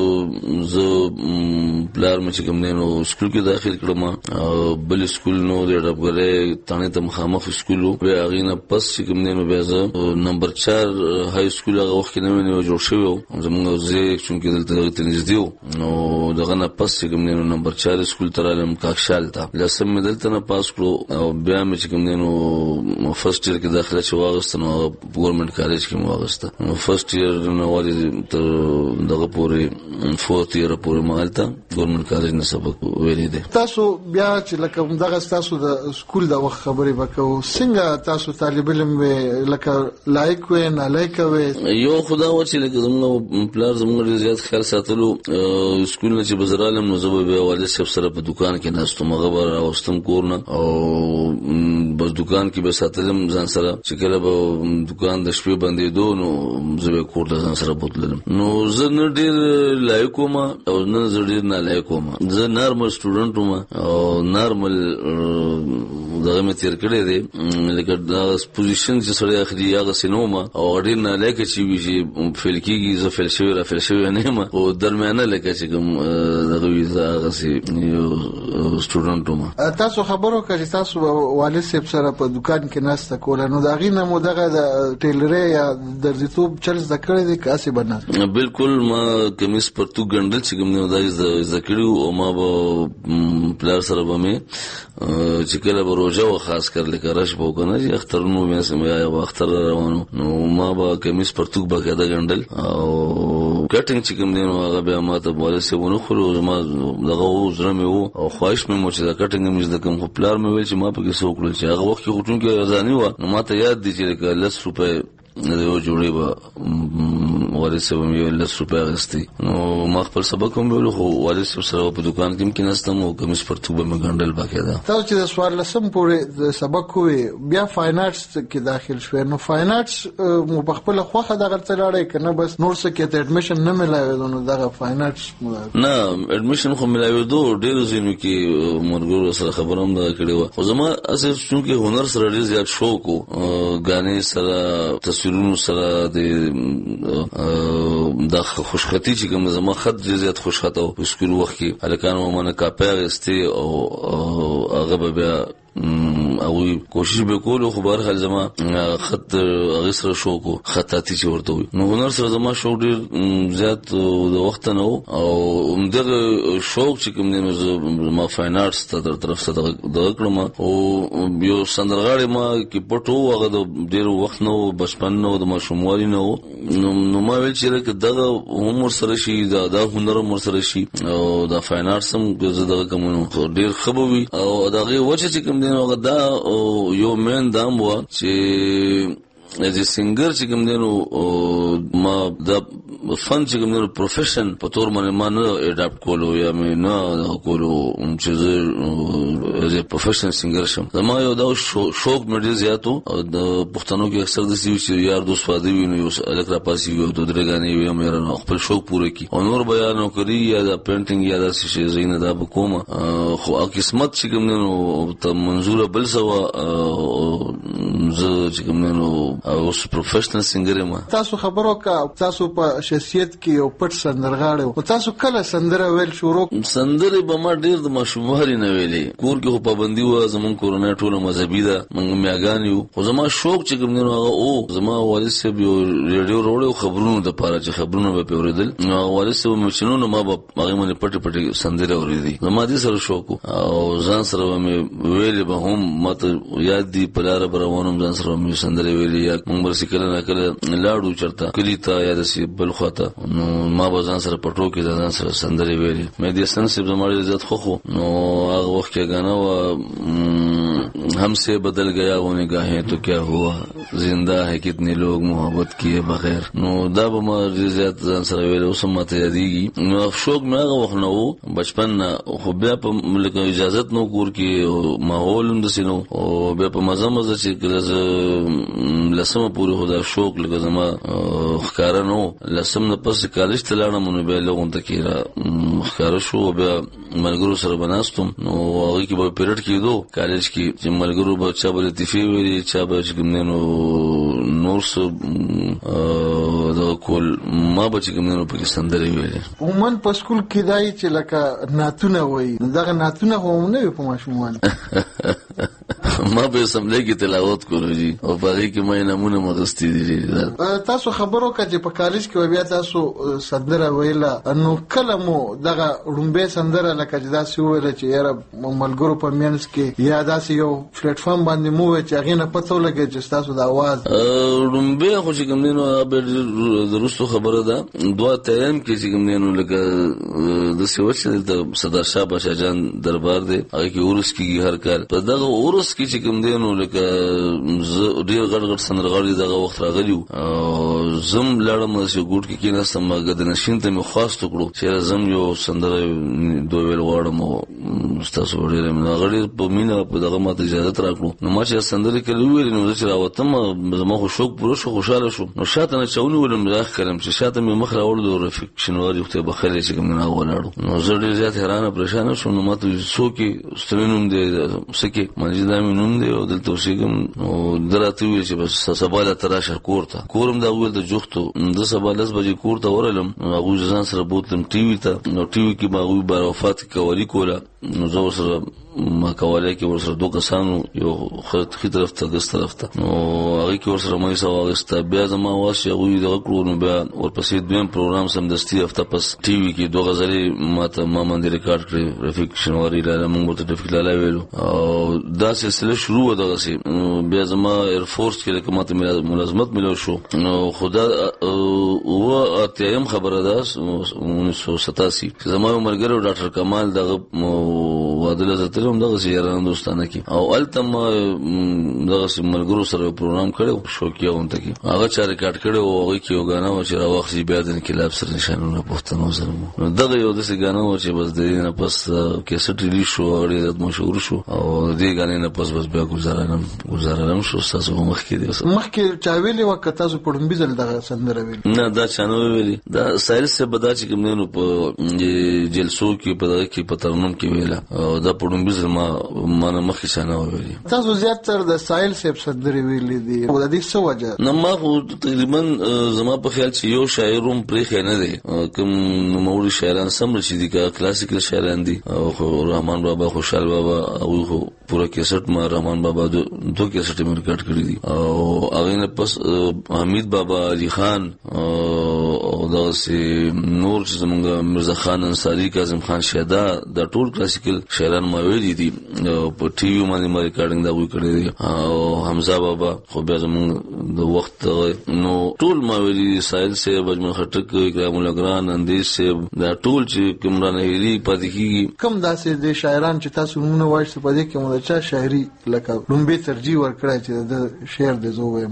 زه پلار مې کوم نو سکول کې داخل کړم او بل سکول نو د ډبګره تانه ته مخامخ سکول بیا غنه پس کوم نو بیا زه نمبر 4 های سکول هغه وخت کې نو جوړ شو زموږ زه چې دلته تنځ نو دغه نه پس کوم نو نمبر 4 سکول ترالم کاکشال ته لسم مې دلته نه پاس کړو او بیا مې کوم نو فرست ایئر کې داخله شو واغستم او ګورنمنت کالج کې مو واغسته نو فرست ایئر نو ولې تر دغه پورې فورث ایئر پورې مالته ګورنمنت کالج نه سبق ویلې دي تاسو بیا چې لکه دغه تاسو د سکول د وخت خبرې وکاو څنګه تاسو طالب علم لکه لایک و نه لایک و یو خدا و چې لکه زموږ پلار زموږ زیات خیال ساتلو سکول نه چې بزرالم نو زه به والد صاحب سره په دکان کې ناستم غبر اوستم کورنه او بس دکان کې به ساتلم ځان سره چې کله به دکان د شپې باندې دو نو زه به کور ته ځان سره بوتلم نو زه نه ډیر لایق وم او نه زه ډیر نه لایق وم زه نارمل سټوډنټ وم او نارمل دغه مې تیر کړی دی لکه دا پوزیشن چې سره اخلي هغه سينوما او ډیر نه لکه چې وی فیل کېږي زه فیل شوی نه یم او درمیانه لکه چې کوم دغه ویزا هغه سي سټوډنټ وم تاسو خبرو کړئ تاسو والد صاحب سره په دکان کې ناسته کوله نو دا غینه مو دغه د ټیلرۍ یا درځتوب چل ذکر دي کاسي بنا بالکل ما کمیس پرتو ګندل چې کوم نو دا ذکرو او ما به پلار سره به مې چې کله به روزه خاص کر لکه رش بو کنه چې اخترونو مې سم یا اختر روانو نو ما به کمیس پرتو بګه دا ګندل او کټینګ چې کوم نو هغه به ما ته بوله سه ونه خو ما دغه زړه مې وو او خواهش مې مو چې دا کټینګ مې د کوم پلار مې ویل چې ما په کې سوکړل چې هغه وخت کې غوټون کې ځاني و نو ما ته یاد دي چې 10 روپے یو جوړي به والد صاحب مې 10 روپے غستې نو ما خپل سبق هم ویل خو والد صاحب سره په دکان کې کې نستم او کمیس پرتو به مې ګندل باقي دا تاسو چې د سوال لسم پورې سبق کوی بیا فاینانس کې داخل شوې نو فاینانس مو په خپل خوخه دغه تلاړې کنه بس نور څه کې ته اډمیشن نه ملایو نو دغه فاینانس نه اډمیشن خو ملایو ډېر زینو کې مرګور سره خبروم دا کړي و خو زما اساس چې هنر سره ډېر زیات شوق وو غانې سره تصویرونو سره د خوشخطي چې کوم زما خط زیات خوشخطه او سکول وخت کې الکانو مونږه کاپه غستې او هغه بیا او کوشش به کولو خو بهر حال زما خط غسر شوق خطاطي چې ورته وي نو هنر سره زما شوق ډیر زیات د وخت نه او دغه شوق چې کوم نه ما فاین آرټس ته تر طرف څخه د کړم او یو سندرغاړي ما کې پټو هغه د ډیر وخت نو بچپن نو د ماشوموالي نو ما ویل چې دغه عمر سره شي دا هنر عمر سره شي او د فاین آرټس هم زده کوم ډیر خبوي او دغه وجه چې کوم نو دا یو مین دام و چې از سنگر چې کوم دینو ما د فن چې کوم دینو پروفیشن په تور باندې ما نه اډاپټ کولو یا مې نه کولو چې زه از پروفیشنل سنگر شم زما یو دا شوق مې ډیر زیاتو او د پښتنو کې اکثر د سیو چې یار دوست فادي وي نو الک را پاسي یو د درګانې وي مې خپل شوق پوره کی او نور بیان وکړي یا د پینټینګ یا د شي زینه دا کوم خو قسمت چې کوم دینو ته منظور بل سوا زه چې کوم دینو او پروفیشنل سنگر ما تاسو خبرو کا تاسو په شخصیت کې یو پټ سندرغاړی او تاسو کله سندره ویل شروع سندره به ما ډیر د مشوبهري نه ویلې کور کې پابندي و زمون کورونا ټوله مذهبي ده موږ میاګانیو خو زما شوق چې کوم نه هغه او زما والد صاحب یو ریډیو وروړو خبرونو د پاره چې خبرونه به پیوریدل نو والد صاحب مشنونو ما به هغه باندې پټ سندره اوریدي زما دې سره شوق او ځان سره مې ویل به هم ماته یاد دی په لار روانم ځان سره مې سندره ویلې مونږ ورسې کله نه کله لاړو چرته کلی ته یا د سی بل خواته نو ما به ځان سره پټو کې ځان سره سندري ویلي مې د سن سیب زموږ عزت خو نو هغه وخت کې غاڼه و हमसे बदल गया वो निगाहें तो क्या हुआ, जिंदा है कितने लोग मोहब्बत किए बगैर. نو دا به ما زیات ځان سره ویل اوس هم ماته یادېږي. نو شوق مې هغه وخت نه و بچپن نه، خو بیا په لکه اجازت نو کور کې ماحول هم داسې نو، او بیا په مزه مزه چې کله زه لسمه پورې خو دا شوق لکه زما ښکاره نه و. لسم نه پس کالج ته لاړم نو بیا لغونته کې را ښکاره شو. بیا ملګرو سره به ناستم نو هغې کې به پیریډ کېدو کالج کې چې ملګرو به چا به لطیفې ویلې، چا به چې کوم دی نو نور څه دغه کول، ما به چې کوم دی نو پکې سندرې ویلې. عموما په سکول کې دای چې لکه نعتونه وایي، دغه نعتونه خو هم نه وي په ماشومان. ما به سملې کې تلاوت کولو جی، او په هغې کې ما نمونه مغستې دي. تاسو خبرو که چې په کالج کې بیا تاسو سندره ویله، نو کله مو دغه ړومبۍ سندره لکه چې داسې وویله چې یاره ملګرو په منځ کې یا داسې یو پلیټفارم باندې مو وویل چې هغې نه پته ولګېد چې ستاسو د اواز ړومبۍ خو چې کوم دی نو د وروستو خبره ده. دوه تایم کې چې کوم دی نو لکه داسې وه چې دلته صدرشاه بادشاه جان دربار دی، هغې کې عرس کېږي هر کال. په دغه عرس کې چې کوم دی نو لکه زه ډېر غټ غټ سندرغاړي دغه وخت راغلي وو، زم لاړم داسې ګوټ کې کېناستم، ګدنشین ته مې خواست وکړو چې زم یو سندره دوه ویل غواړم، او ستاسو ډېر هغه ډېر په مینه په دغه ماته اجازت راکړو. نو ما چې سندرې کله وویلې نو زه چې راوتم زما خو شوق پوره شو، خوشحاله شو. نو شاته نه چا ونیولم راښ کړم چې شاته مې مخ راوړلو رفیق شینواري خدای بخیر چې کوم نه ولاړو. نو زه ډېر زیات حیرانه پریشانه شوم. نو ما ته څوک ستړی نوم دی څه کې مجید امین نوم دی او دلته اوسېږم. نو ده راته وویل چې بس سبا له ته راشه کور ته. کور هم دا وویل د جوختو د سبا 10 بجې کور ته ورغلم. نو هغوی ځان سره بوتلم ټي وي ته. نو ټي وي کې به هغوی بروفات قوالي کوله. نو زه ورسره ما قوالی کې ورسره دوه کسانو، یو ښي طرف ته ګس طرف ته، نو هغې کې ورسره مایسه واخېسته. بیا زما اواز چې هغوی دغه کړو نو بیا ورپسې دویم پروګرام سمدستي هفته پس ټي وي کې 2 غزلې ما باندې ریکارډ کړې. رفیق شینواري لاله موږ ورته رفیق لاله ویلو، او دا سلسله شروع وه دغسې. بیا زما ایرفورس کې لکه ماته ملازمت میلاو شو. نو خو دا 1988 خبره ده 1987 چې زما یو ملګری ډاکټر کمال دغه واده له زه تلم دغسې یارانه دوستانه کې، او هلته ما دغسې ملګرو سره یو پروګرام کړی و شوقیه غونته کې، هغه چا ریکارډ کړی و. هغې کې یو ګانا وه چې راواخلي بیا د انقلاب سره نشانونه پښتنو سره مو. نو دغه یو داسې ګانا وه چې بس د دې نه پس کیسټ ریلیز شو، هغه ډېر مشهور شو، او د دې ګانې نه پس بس بیا ګزارنم شو. ستاسو په مخکې دی مخکې چا ویلې وه که تاسو په ړومبي ځل دغه سندره ویلې؟ نه دا چا نه ویلې. دا سایل صاحب به دا چې کوم دی نو په جلسو کې په دغه کې په ترنم کې ویله، او دا په ړومبي ځل ما نه مخکې چا نه ویلې. تاسو زیاتره د سایل صاحب سندرې ویلې دي، او د دې څه وجه؟ نه ما خو تقریبا زما په خیال چې یو شاعر هم پرېښی نه دی. کوم نوموړي شاعران سم چې دي که کلاسیکل شاعران دي، او رحمان بابا، خوشحال بابا، هغوی خو پوره کیسټ ما رحمان بابا 2 کیسټې مې ریکارډ کړي دي، او هغې نه پس حمید بابا، علي خان، او دغسې نور چې زمونږ مرزا خان انصاري، کاظم خان شیدا، دا ټول کلاسیکل شاعران ما ویلي دي. په ټي وي باندې ما ریکارډینګ د هغوی کړی دی، او حمزه بابا خو بیا زمونږ د وخت نو ټول ما ویلي دي. سایل صاحب، اجمل خټک، اکرام الله ګران، اندیش صاحب، دا ټول چې کمران هیري پاتې کېږي. کوم داسې د شاعران چې تاسو نومونه وایئ چې په دې کې مو د چا شاعري لکه ړومبۍ ترجیح ورکړی چې د شعر د زه ووایم؟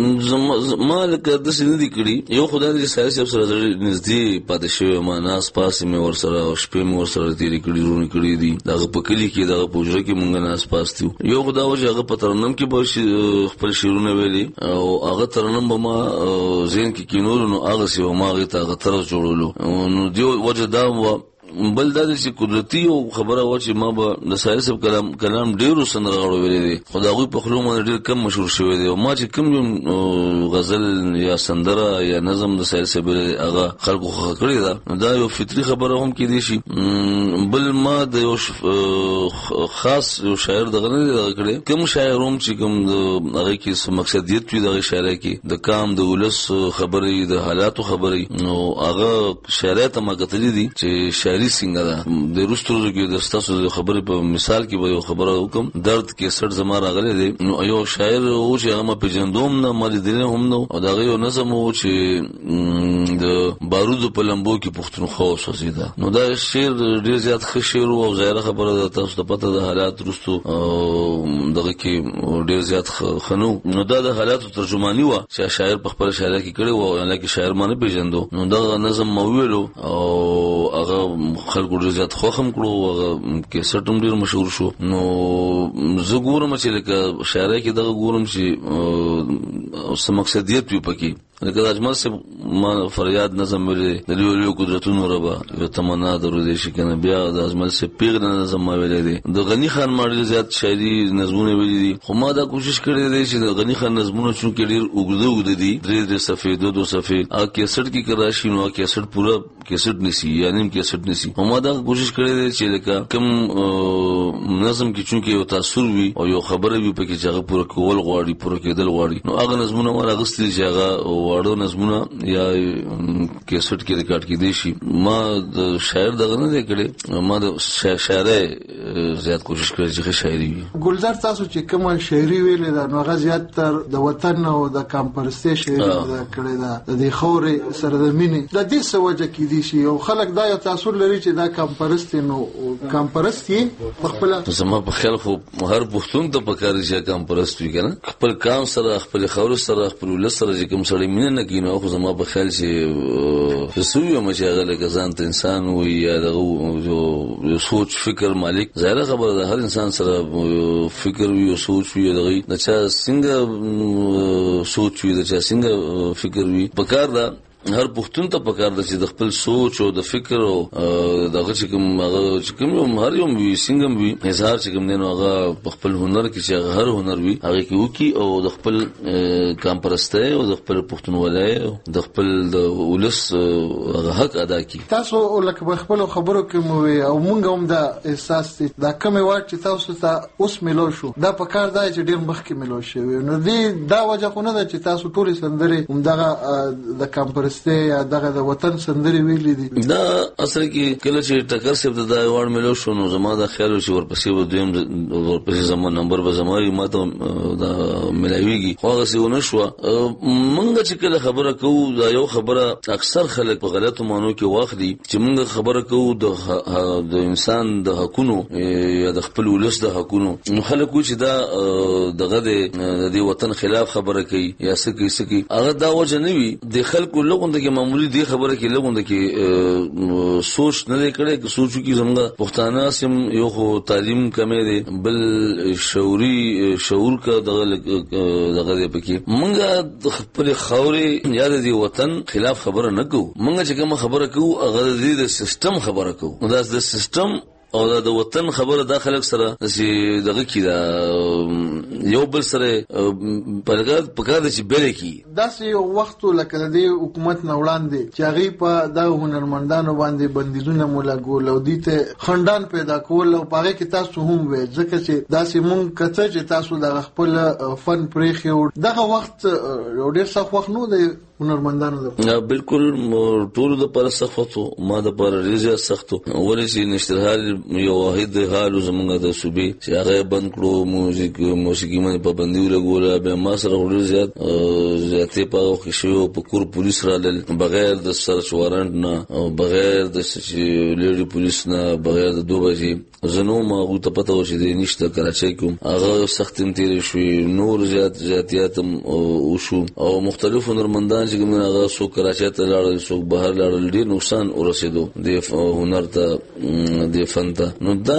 ما لکه داسې نه دي کړي. یو خو دا دی چې سایل صاحب سره نږدې پاتې شوی ما، ناست پاسې مې ورسره او شپې مې ورسره تېرې کړي، روڼې کړي دي. دغه په کلي کې دغه په حجره کې مونږ ناست پاست یو. یو خو دا و چې هغه په ترنم کې به خپل شعرونه ویلي، او هغه ترنم به ما ذهن کې کینولو، نو هغسې به ما هغې ته هغه طرز جوړولو. نو دې وجه دا وه. بل دا دی چې قدرتي یو خبره وه چې ما به د سایل صاحب کلام ډېرو سندرغاړو ویلی دی، خو د هغوی په خولو باندې ډېر کم مشهور شوی دی. او ما چې کوم یو غزل یا سندره یا نظم د سایل صاحب ویلی دی، هغه خلکو خوښه کړې ده. دا یو فطري خبره هم کېدی شي. بل ما د یو خاص یو شاعر دغه نه دی دغه کړی. کوم شاعر هم چې کوم د هغې کې څه مقصدیت وي، دغه شاعرۍ کې د کام د ولس خبرې، د حالاتو خبرې، نو هغه شاعرۍ ته ما کتلي دي چې شاعري شاعري څنګه ده د روستو کې د تاسو خبرې په مثال کې به خبره وکم درد کې سر زما راغلي دي نو یو شاعر او چې هغه په جندوم نه مال دي هم نو او دا یو نظم او چې د بارود په لمبو کې پښتونخوا وسوسیدا نو دا شعر ډیر زیات ښه شعر او ظاهره خبره ده تاسو ته پته د حالات روستو دغه کې ډیر زیات خنو نو دا د حالات ترجمانی و چې شاعر په خپل شاعري کې کړي و یعنی کې شاعر باندې پیژندو نو دا نظم مویلو او هغه خلکو ډیر زیات خوخم کړو هغه کې سټم ډیر مشهور شو نو زه ګورم چې لکه شاعري کې دا ګورم چې سم مقصدیت په پکې لکه اجمل سے ما فریاد نظم ویلې د لیو قدرتونو ربا یو تمنا درو دې شي کنه بیا د اجمل سے پیغ نظم ما ویلې دي د غنی خان ماډل زیات شاعري نظمونه ویلې دي خو ما دا کوشش کړې دي چې د غنی خان نظمونه چې ډېر وګړو دي درې صفحې دو صفحې ا 61 کې کراشي نو 61 پورا 61 نسی یعنی 61 نسی ما دا کوشش کړې دي چې لکه کم نظم کې چې یو تاثیر وي او یو خبره وي پکې چې هغه پورا کول غواړي پورا کېدل غواړي نو هغه نظمونه ما راغستل چې هغه واړو نظمونه یا کیسټ کې ریکارډ کې دي شي ما د شاعر دغه نه کړي ما د شاعر زیات کوشش کړی چې شاعري وي ګلزار تاسو چې کومه شاعري ویلې دا نو هغه زیات تر د وطن او د کمپرستې شاعري کړی دا د خورې سره د مینې د دې سوجه کې دي شي او خلک دا یو تاثیر لري چې دا کمپرست نو کمپرستي خپل زما په خیال خو هر پښتون ته پکاري چې کمپرست وي کنه خپل کام سره خپل خور سره خپل ول سره چې کوم سړی مینه نه کینو خو زما په خیال چې سوي مشاغل کزان ته انسان وي یا دغه سوچ فکر مالک ظاهر خبره ده هر انسان سره فکر وي او سوچ وي دغه د چا څنګه سوچ وي د چا څنګه فکر وي پکار ده هر پښتون ته پکار ده چې د خپل سوچ او د فکر او دغه چې کوم هر یو څنګه وي اظهار چې کوم نه هغه په خپل هنر کې چې هر هنر وي هغه کې وکي او د خپل کمپرسته او د خپل پښتونولۍ او د خپل د ولس حق ادا کړي تاسو لکه خپل خبرو کې مو او مونږ هم دا احساس دا کوم وخت چې تاسو ته اوس ملو شو دا پکار دی چې ډیر مخکې ملو شوی نو دې دا وجه خو نه ده چې تاسو ټول سندري هم دغه د کمپرسته یا دغه د وطن سندري ویلې دي دا اصل کې کله چې ټکر سپ د ایوارډ ملو شو نو زما د خیال چې ورپسې و دویم ورپسې زما نمبر به زما ماته دا ملایويږي خو هغه څه ونه شو مونږ چې کله خبره کوو دا یو خبره اکثر خلک په غلطو مانو کې واخلي چې مونږ خبره کوو د انسان د حقونو یا د خپل ولس د حقونو نو خلک چې دا دغه د وطن خلاف خبره کوي یا سکی هغه دا وجه نه وي د خلکو لغون د معمولی دی خبره کې لغون د کې سوچ نه کړي چې سوچو کې زموږ پښتانه سم یو خو تعلیم کمې دي بل شعور کا دغه پکې مونږ خپل خوري یا د وطن خلاف خبره نه کوو مونږ چې کوم خبره کوو هغه د سیستم خبره کوو دا د سیستم او د وطن خبره داخله سره چې دغه کې دا یو بل سره پکاره چې بل کې دا یو وخت لکه د حکومت نه وړاندې چې هغه په د هنرمندانو باندې بندیزونه مولا ګول او دته خندان پیدا کول او پاره کې تاسو هم وې ځکه چې دا سیمون کته چې تاسو د خپل فن پرېخي دغه وخت ډېر سخت وخت نو دی هنرمندانو دا بالکل ټول د پر سختو ما د پر ریزه سختو ولې چې نشترحال یو واحد حال زمونږ د صوبې چې هغه بند کړو موسیقي باندې پابندي ولګوله به ما سره ډېر زیاتې په خوشو په کور پولیس را لل بغیر د سرچ وارنټ نه او بغیر د لیډي پولیس نه بغیر د 2 بجې زنو ما غو ته پته و چې نشته کراچۍ کوم هغه سخت تیر شوی نور زیاتیات او شو او مختلف هنرمندان چې کوم هغه سو کراچۍ ته لاړل سو بهر لاړل ډیر نقصان ورسېدو د هنر ته د فن ته نو دا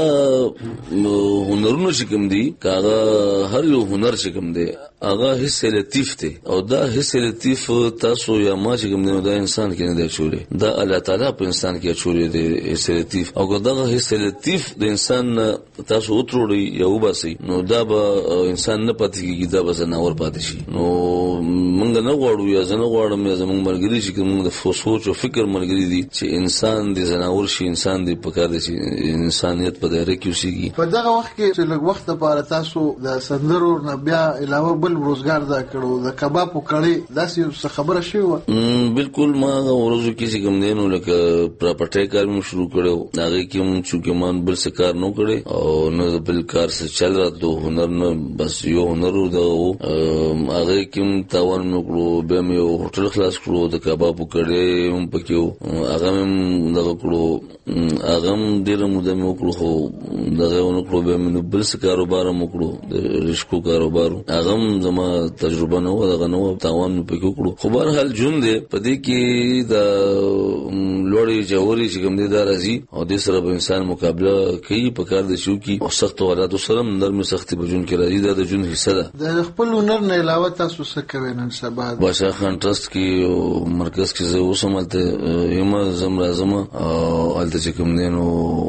هنرونه چې کوم دي کاغه هر یو هنر چې کوم دی هغه حصہ لطیف دی او دا حصہ لطیف تاسو یا ما چې کوم دا انسان کې نه دی چولې دا الله تعالی په انسان کې چولې دی حصہ لطیف او دا حصہ لطیف د انسان تاسو وتروړي یا وباسي نو دا به انسان نه پاتې کیږي دا به زناور پاتې شي نو مونږ نه غواړو یا زنه غواړم یا زمونږ مرګري چې موږ د سوچ او فکر مرګري دي چې انسان د زناور شي انسان د پکار دي چې انسانيت په دایره کې وسیږي په دغه وخت کې چې لږ وخت لپاره تاسو د سندرو نه بیا علاوه بل روزګار دا کړو د کباب کړي داسې خبره شوی بالکل ما ورځو کې چې کوم دینو لکه پراپرټي کار مو شروع کړو هغه کې مون چې مان بل څه کار نه کړي او نه بل کار څه چل راتلو هنر نه بس یو هنر دا هغه کې تاوان نو کړو به مې هوټل خلاص کړو د کباب کړي هم پکې هغه هم دغه کړو هغه هم ډیر موده مې وکړو خو دغه ونه کړو به مې بل څه کاروبار مو کړو د رشکو کاروبار هغه هم زما تجربه نه و دغه نو تاوان مې پکې وکړو خو بهر حال جون دې پدې کې د لوړې جوړې چې کوم دې دا راځي او د سره به انسان مقابله کوي په کار د شو کې او سخت حالات سره نرم سختي بجون کې راځي دا د جون حصہ ده د خپل هنر نه علاوه تاسو څه کوئ نن سبا بادشاہ خان ټرست کې او مرکز کې زه اوسملته یم زم راځم او الته چې کوم دینو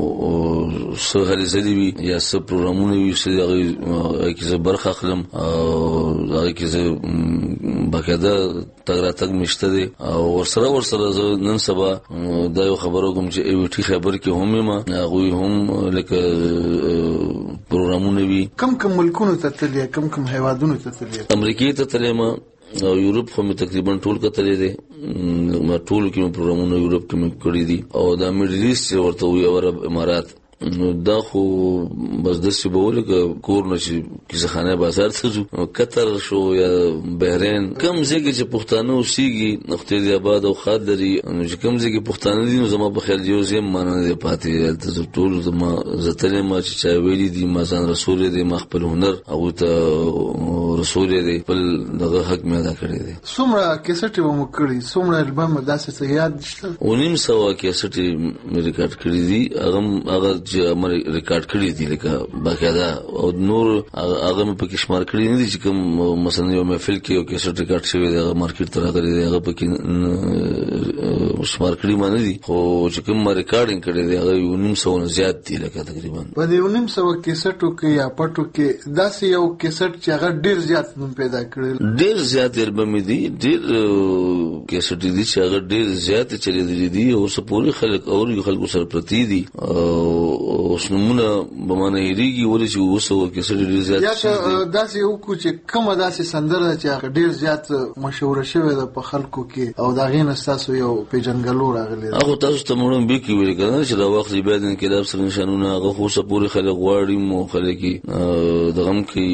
څه هلي زلي وي یا څه پروګرامونه وي چې هغه کې زه برخه اخلم او هغه کې زه باقاعده تګ مشته دي او ورسره نن سبا دا یو خبرو کوم چې ایوټي خبر کې هم ما هغه هم لکه پروګرامونه وي کم ملکونو ته تللی کم هیوادونو ته تللی امریکا ته تللی ما او یورپ خو مې تقریبا ټول کتلې دي ما ټول کې پروګرامونه یورپ کې مې کړی دي او دا میډل ایست ورته وي عرب امارات نو دا خو بس د څه بوله کور نشي کیسه خانه بازار ته ځو قطر شو یا بحرین کم ځای چې پښتانه اوسېږي نقطه دی آباد او خاد لري نو چې کم ځای کې پښتانه دي نو زما په خیال یو ځای مانه دی پاتې ته ټول زما زتلې ما چې چا ویلي دي ما ځان رسول دی ما خپل هنر او ته رسول دی خپل دغه حق مې ادا کړی دی څومره کیسټ مو کړی څومره البم داسې یاد شته 1900 کیسټ مې ریکارډ کړی دي هغه چې امر ریکارډ کړی دي لکه باقاعده او نور هغه په کې شمار کړی نه دي چې کوم مثلا یو محفل کې یو کیسټ ریکارډ شوی دی هغه مارکیټ ته راغلی دی هغه په کې شمار کړی معنی دي خو چې کوم ریکارډینګ کړی دی هغه 900 نه زیات دی لکه تقریبا په دې 900 کیسټو کې یا پټو کې داسې یو کیسټ چې هغه ډیر زیات نوم پیدا کړل ډیر زیات البم دي ډیر کیسټ دي چې هغه ډیر زیات چلی دي او سپوري خلک او خلکو سره پرتی دي اوس نمونه بمانه هریږي ولې چې وسو کې څه ډیر زیات یا داسې یو کو چې کومه داسې سندره چې ډیر زیات مشهور شوه د په خلکو کې او دا غین اساسو یو پیجنګلو راغلی هغه تاسو ته مونږ به کې ویل کنه چې دا وخت بیا د انقلاب سره نشانونه هغه خو سپوري خلک غواړي مو خلک دغم کې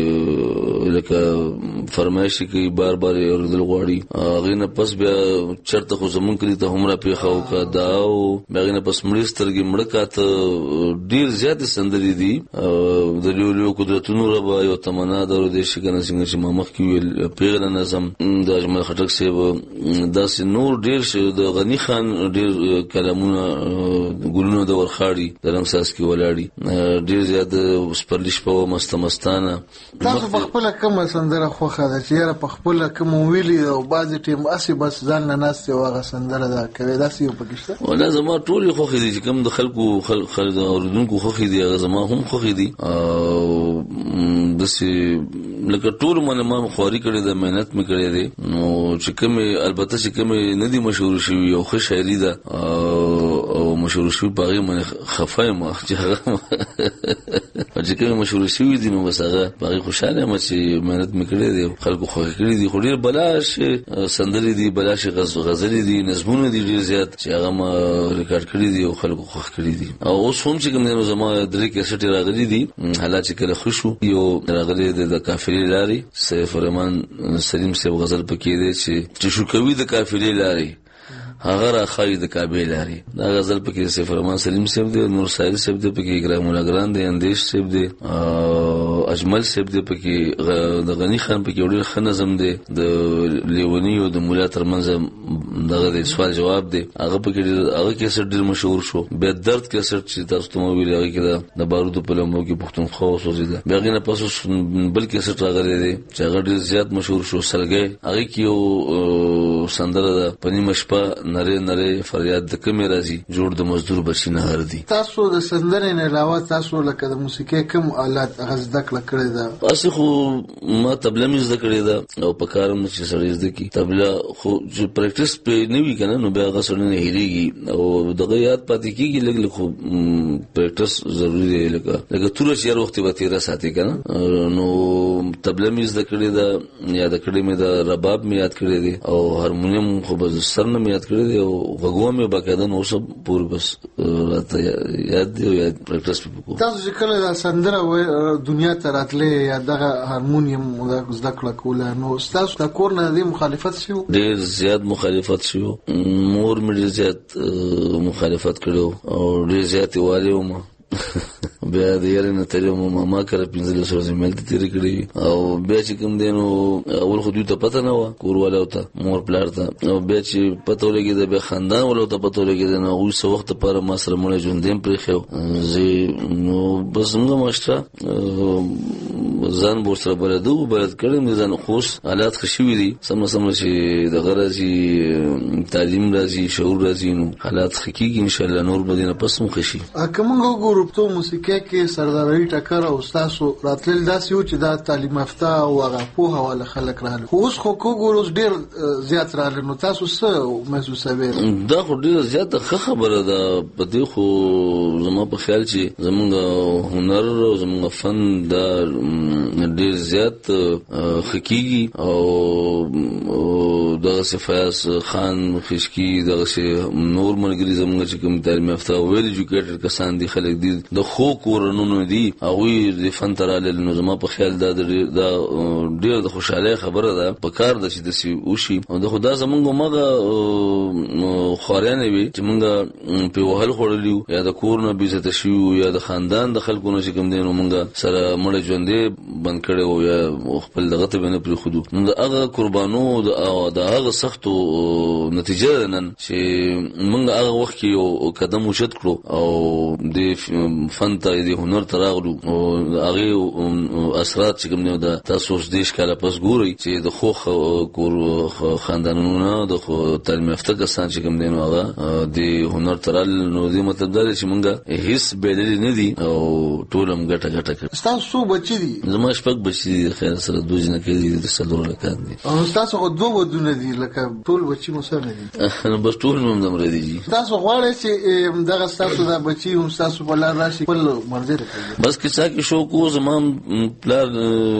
لکه فرمایش کوي بار اوردل غواړي هغه نه پس بیا چرته خو زمونږ کلی ته همرا پیخاو کا دا او هغه نه پس مړسترګي مړکاته ډیر زیات سندري دي د لیو قدرتونو ربا یو تمنا درو د شګنه څنګه چې مامخ کې ویل پیغله نظم د اجمل خټک سیب داس نور ډیر شه د غنی خان ډیر کلامونه ګلونو د ورخاړي د رمساس کې ولاړی ډیر زیات سپرلیش په مستانه تاسو په خپل کومه سندره خوخه ده چې یاره په خپل کوم ویلی او باز ټیم اسی بس ځان نه ناست یو هغه سندره ده کوي داسې یو پکشته ولا زما ټول خوخه دي چې کوم د خلکو اوردونکو خوخي دي هغه زما هم خوخي دي او دسي لکه ټول ما خواري کړی د مهنت مې کړی دي نو چې کوم البته چې کوم نه دي مشهور شوی او ښه شاعري ده او مشهور شوی باغې من خفای ما چې هغه چې کوم مشهور شوی دي نو بس هغه باغې خوشاله ما چې مهنت مې کړی دي خلکو خوخي کړی دي خو ډیر بلاش سندري دي بلاش غزلي دي نظمونه دي ډیر زیات چې هغه ما ریکارډ کړی دي او خلکو خوخ کړی دي او اوس هم چې کوم نو زما درې کیسټ راغلي دي حالات چې کله خوشو یو راغلي د قافلې لاري سیف الرحمن سلیم سیب غزل پکې دي چې شو کوي د قافلې لاري هغه را خای د کعبه لري دا غزل پکې سیف الرحمن سلیم صاحب دی نور سایل صاحب دی پکې اکرام الله ګران دی اندیش صاحب دی اجمل صاحب دی پکې د غنی خان پکې وړي خنظم دی د لیونی او د مولا ترمنځ دغه د سوال جواب دی هغه پکې هغه کیسه ډیر مشهور شو به درد کیسه چې تاسو ته ویل هغه کې د بارود په لمبو کې پښتونخوا وسوځیده بیا نه پاسو بل کیسه راغلی دی چې هغه ډیر زیات مشهور شو سرګي هغه کې یو سندره د پنی مشپا نره فریاد د کمی راځي جوړ د مزدور بچی نه هر دي. تاسو د سندرې نه علاوه تاسو لکه د موسیقي کوم آلات غزده کړی دا؟ اسی خو ما تبله مې زده کړې ده او په کارم چې سړی زده کی تبله خو چې پریکټیس په نه وی کنه نو بیا غسر نه هېریږي او دغه یاد پاتې کیږي لګ خو پریکټیس ضروری دی لکه تور چې هر وخت به تیر ساتي کنه نو تبله مې زده کړې ده یاد کړې مې ده رباب مې یاد کړې دي او هارمونیم خو به سر نه مې یاد کړې دي او غوغو مې باقاعده نو سب پور بس راته یاد دی او یاد پریکټیس وکړو. تاسو چې کله دا سندره دنیا ته راتلې یا دغه هارمونیم زده کړه کوله نو تاسو د کور نه د مخالفت شو؟ ډېر زیات مخالفت شو. مور مې ډېر زیات مخالفت کړو او ډېر زیات واره ومه بیا د یاره نه ترې ماما کړه 15 ورځې ملته تیرې کړې او بیا چې کوم دینو اول خو دوی ته پته نه و کورواله ته مور پلار ته او بیا چې پته ولګي د بیا خاندان ولو ته پته ولګي نو اوس وخت پر ما سره مړ ژوندیم پرې خو زه نو بس موږ ماشته ځان بور سره بلدو باید کړم ځان خوش حالات خوشوي دي سم چې د غرضی تعلیم راځي شعور راځي نو حالات خکېږي ان شاء الله نور بدینه پس مو خشي. کومه ګروپ موسیقي کې سرداري ټکر او تاسو راتلل داسې و چې دا تعلیم یافته او هغه په حواله خلک راغلي خو اوس خو ګوروز ډیر زیات راغلي نو تاسو څه محسوسوي؟ دا خو ډیر زیات خبره ده په دې خو زما په خیال چې زمونږ هنر او زمونږ فن دا ډیر زیات خکېږي او دغه فیاض خان خشکی دغه نور مرګري زمونږ چې کوم تعلیم یافته ویل ایجوکیټډ کسان دي خلک دي د خو کورونو دي او د فن ترال نو زما په خیال دا ډیر د خوشاله خبره ده په کار د چې د سی وشي او د خدا زمونږ مغه خورانه وي چې مونږ په وهل خورلیو یا د کورونو بیزته شیو یا د خاندان د خلکو چې کوم دینو مونږ سره مړ ژوندې بند کړو یا خپل دغه ته بنه پر خودو نو هغه قربانو د هغه سختو نتیجه نن چې مونږ هغه وخت یو قدم وشد کړو او د فن ته د هنر تراغلو او هغه اثرات چې کوم نه د تاسو دیش کاله پس ګوري چې د خو کور خاندانونو د تعلیم یافته کسان چې کوم دینو هغه د هنر ترال نو د مطلب دا چې مونږه هیڅ بدلی نه دي او ټولم ګټه کړ. تاسو بچی دي؟ زما شپږ بچی دي خیر سره دوه جن کې دي د سلور لکان دي. او تاسو خو دوه ودونه دي لکه ټول بچی مو سره دي؟ نو بس ټول نوم دم ردی دي. تاسو غواړئ چې دغه تاسو دا بچی هم تاسو بل راشي بل مرزه بس کیسه کې شو کو زمام پلار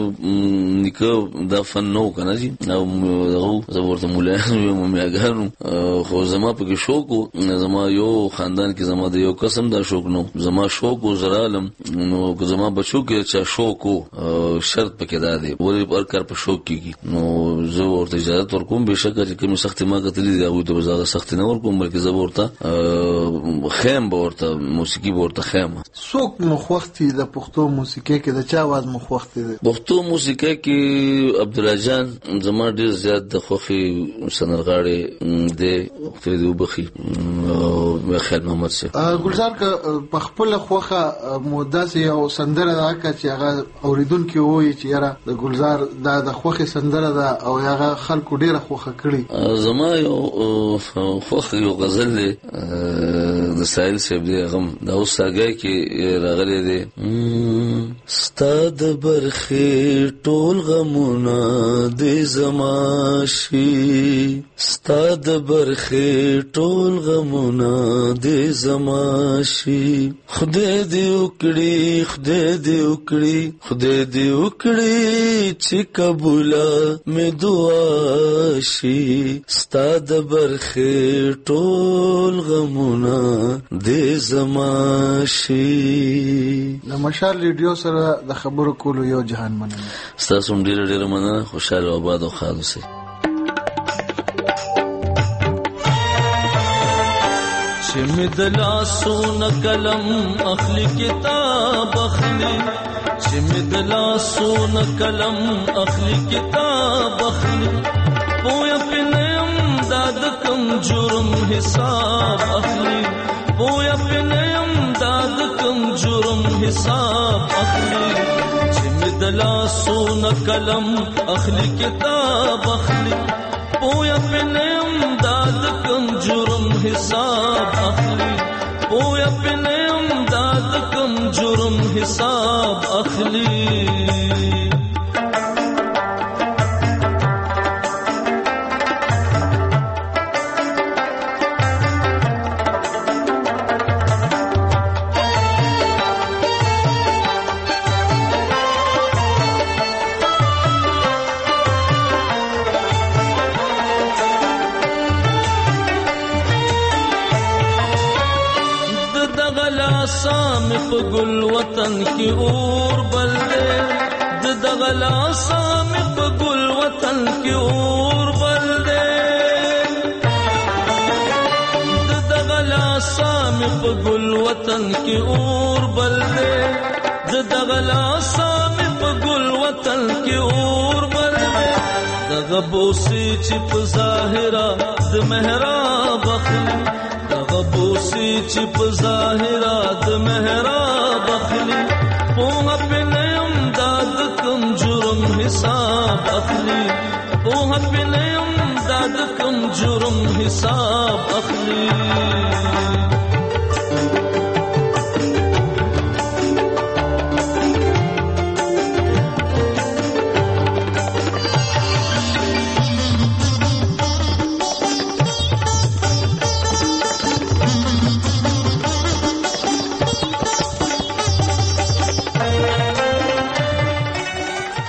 نیکو دا فن نو کنه جی او زبورته مولا مو میاګانو خو زما په کې شو کو زما یو خاندان کې زما د یو قسم دا شوق نو زما شوق او زرالم نو زما بچو کې چا شوق او شرط پکې دا دی ولې پر کار په شوق کېږي نو زه ورته اجازه ورکوم به شکه چې کوم سخت ما کتلې دا و ته زړه سخت نه ورکوم بلکې زه ورته خیم ورته موسیقي ورته خیم څوک مخوختي د پښتو موسیقي کې د چا आवाज مخوختي دی؟ پښتو موسیقي کې عبدالله جان زما ډیر زیات د خوخي سندرغاړي د خپل وبخي او خیر محمد سي ګلزار ک په خپل خوخه موداسي او سندره دا چې هغه اوریدونکو وایي چې یاره د ګلزار د خوخي سندره دا او هغه خلکو ډیره خوخه کړي. زما یو خوخي یو غزل د سایل سیب دی غم دا اوساګه کې راغلي دي ستاد برخي ټول غمونه د زماشي ستاد برخي ټول غمونه د زماشي خدای دې وکړي خدای دې وکړي خدای دې وکړي چې قبول مې دعا شي ستاد برخي ټول غمونه د زماشي. د مشال ریډیو سره د خبرو کولو یو جهان مننه. تاسو هم ډیر مننه. خوشاله او آباد او خالص اوسئ. چې مې د لاسونو قلم اخلي کتاب اخلي چې مې د لاسونو قلم اخلي کتاب اخلي پوهه پنیم داد کم جرم حساب اخلي پوهه پنیم داد کم جرم حساب اخلي چې مې د لاسونو قلم اخلي کتاب اخلي پوهه پنیم داد داد کم جرم حساب اخلي پویا پنیم داد کم جرم حساب اخلي سام په ګل وطن کې اور بل دے د دغلا سام په ګل وطن کې اور بل دے د دغلا سام په ګل وطن کې اور بل دے د دغلا سام په ګل وطن کې اور بل دے دغه بوسي چې په ظاهرا د محراب اخلي غبوسی چې په ظاهرا د محراب اخلي پوها پنیم داد کم جرم حساب اخلي پوها پنیم داد کم جرم حساب اخلي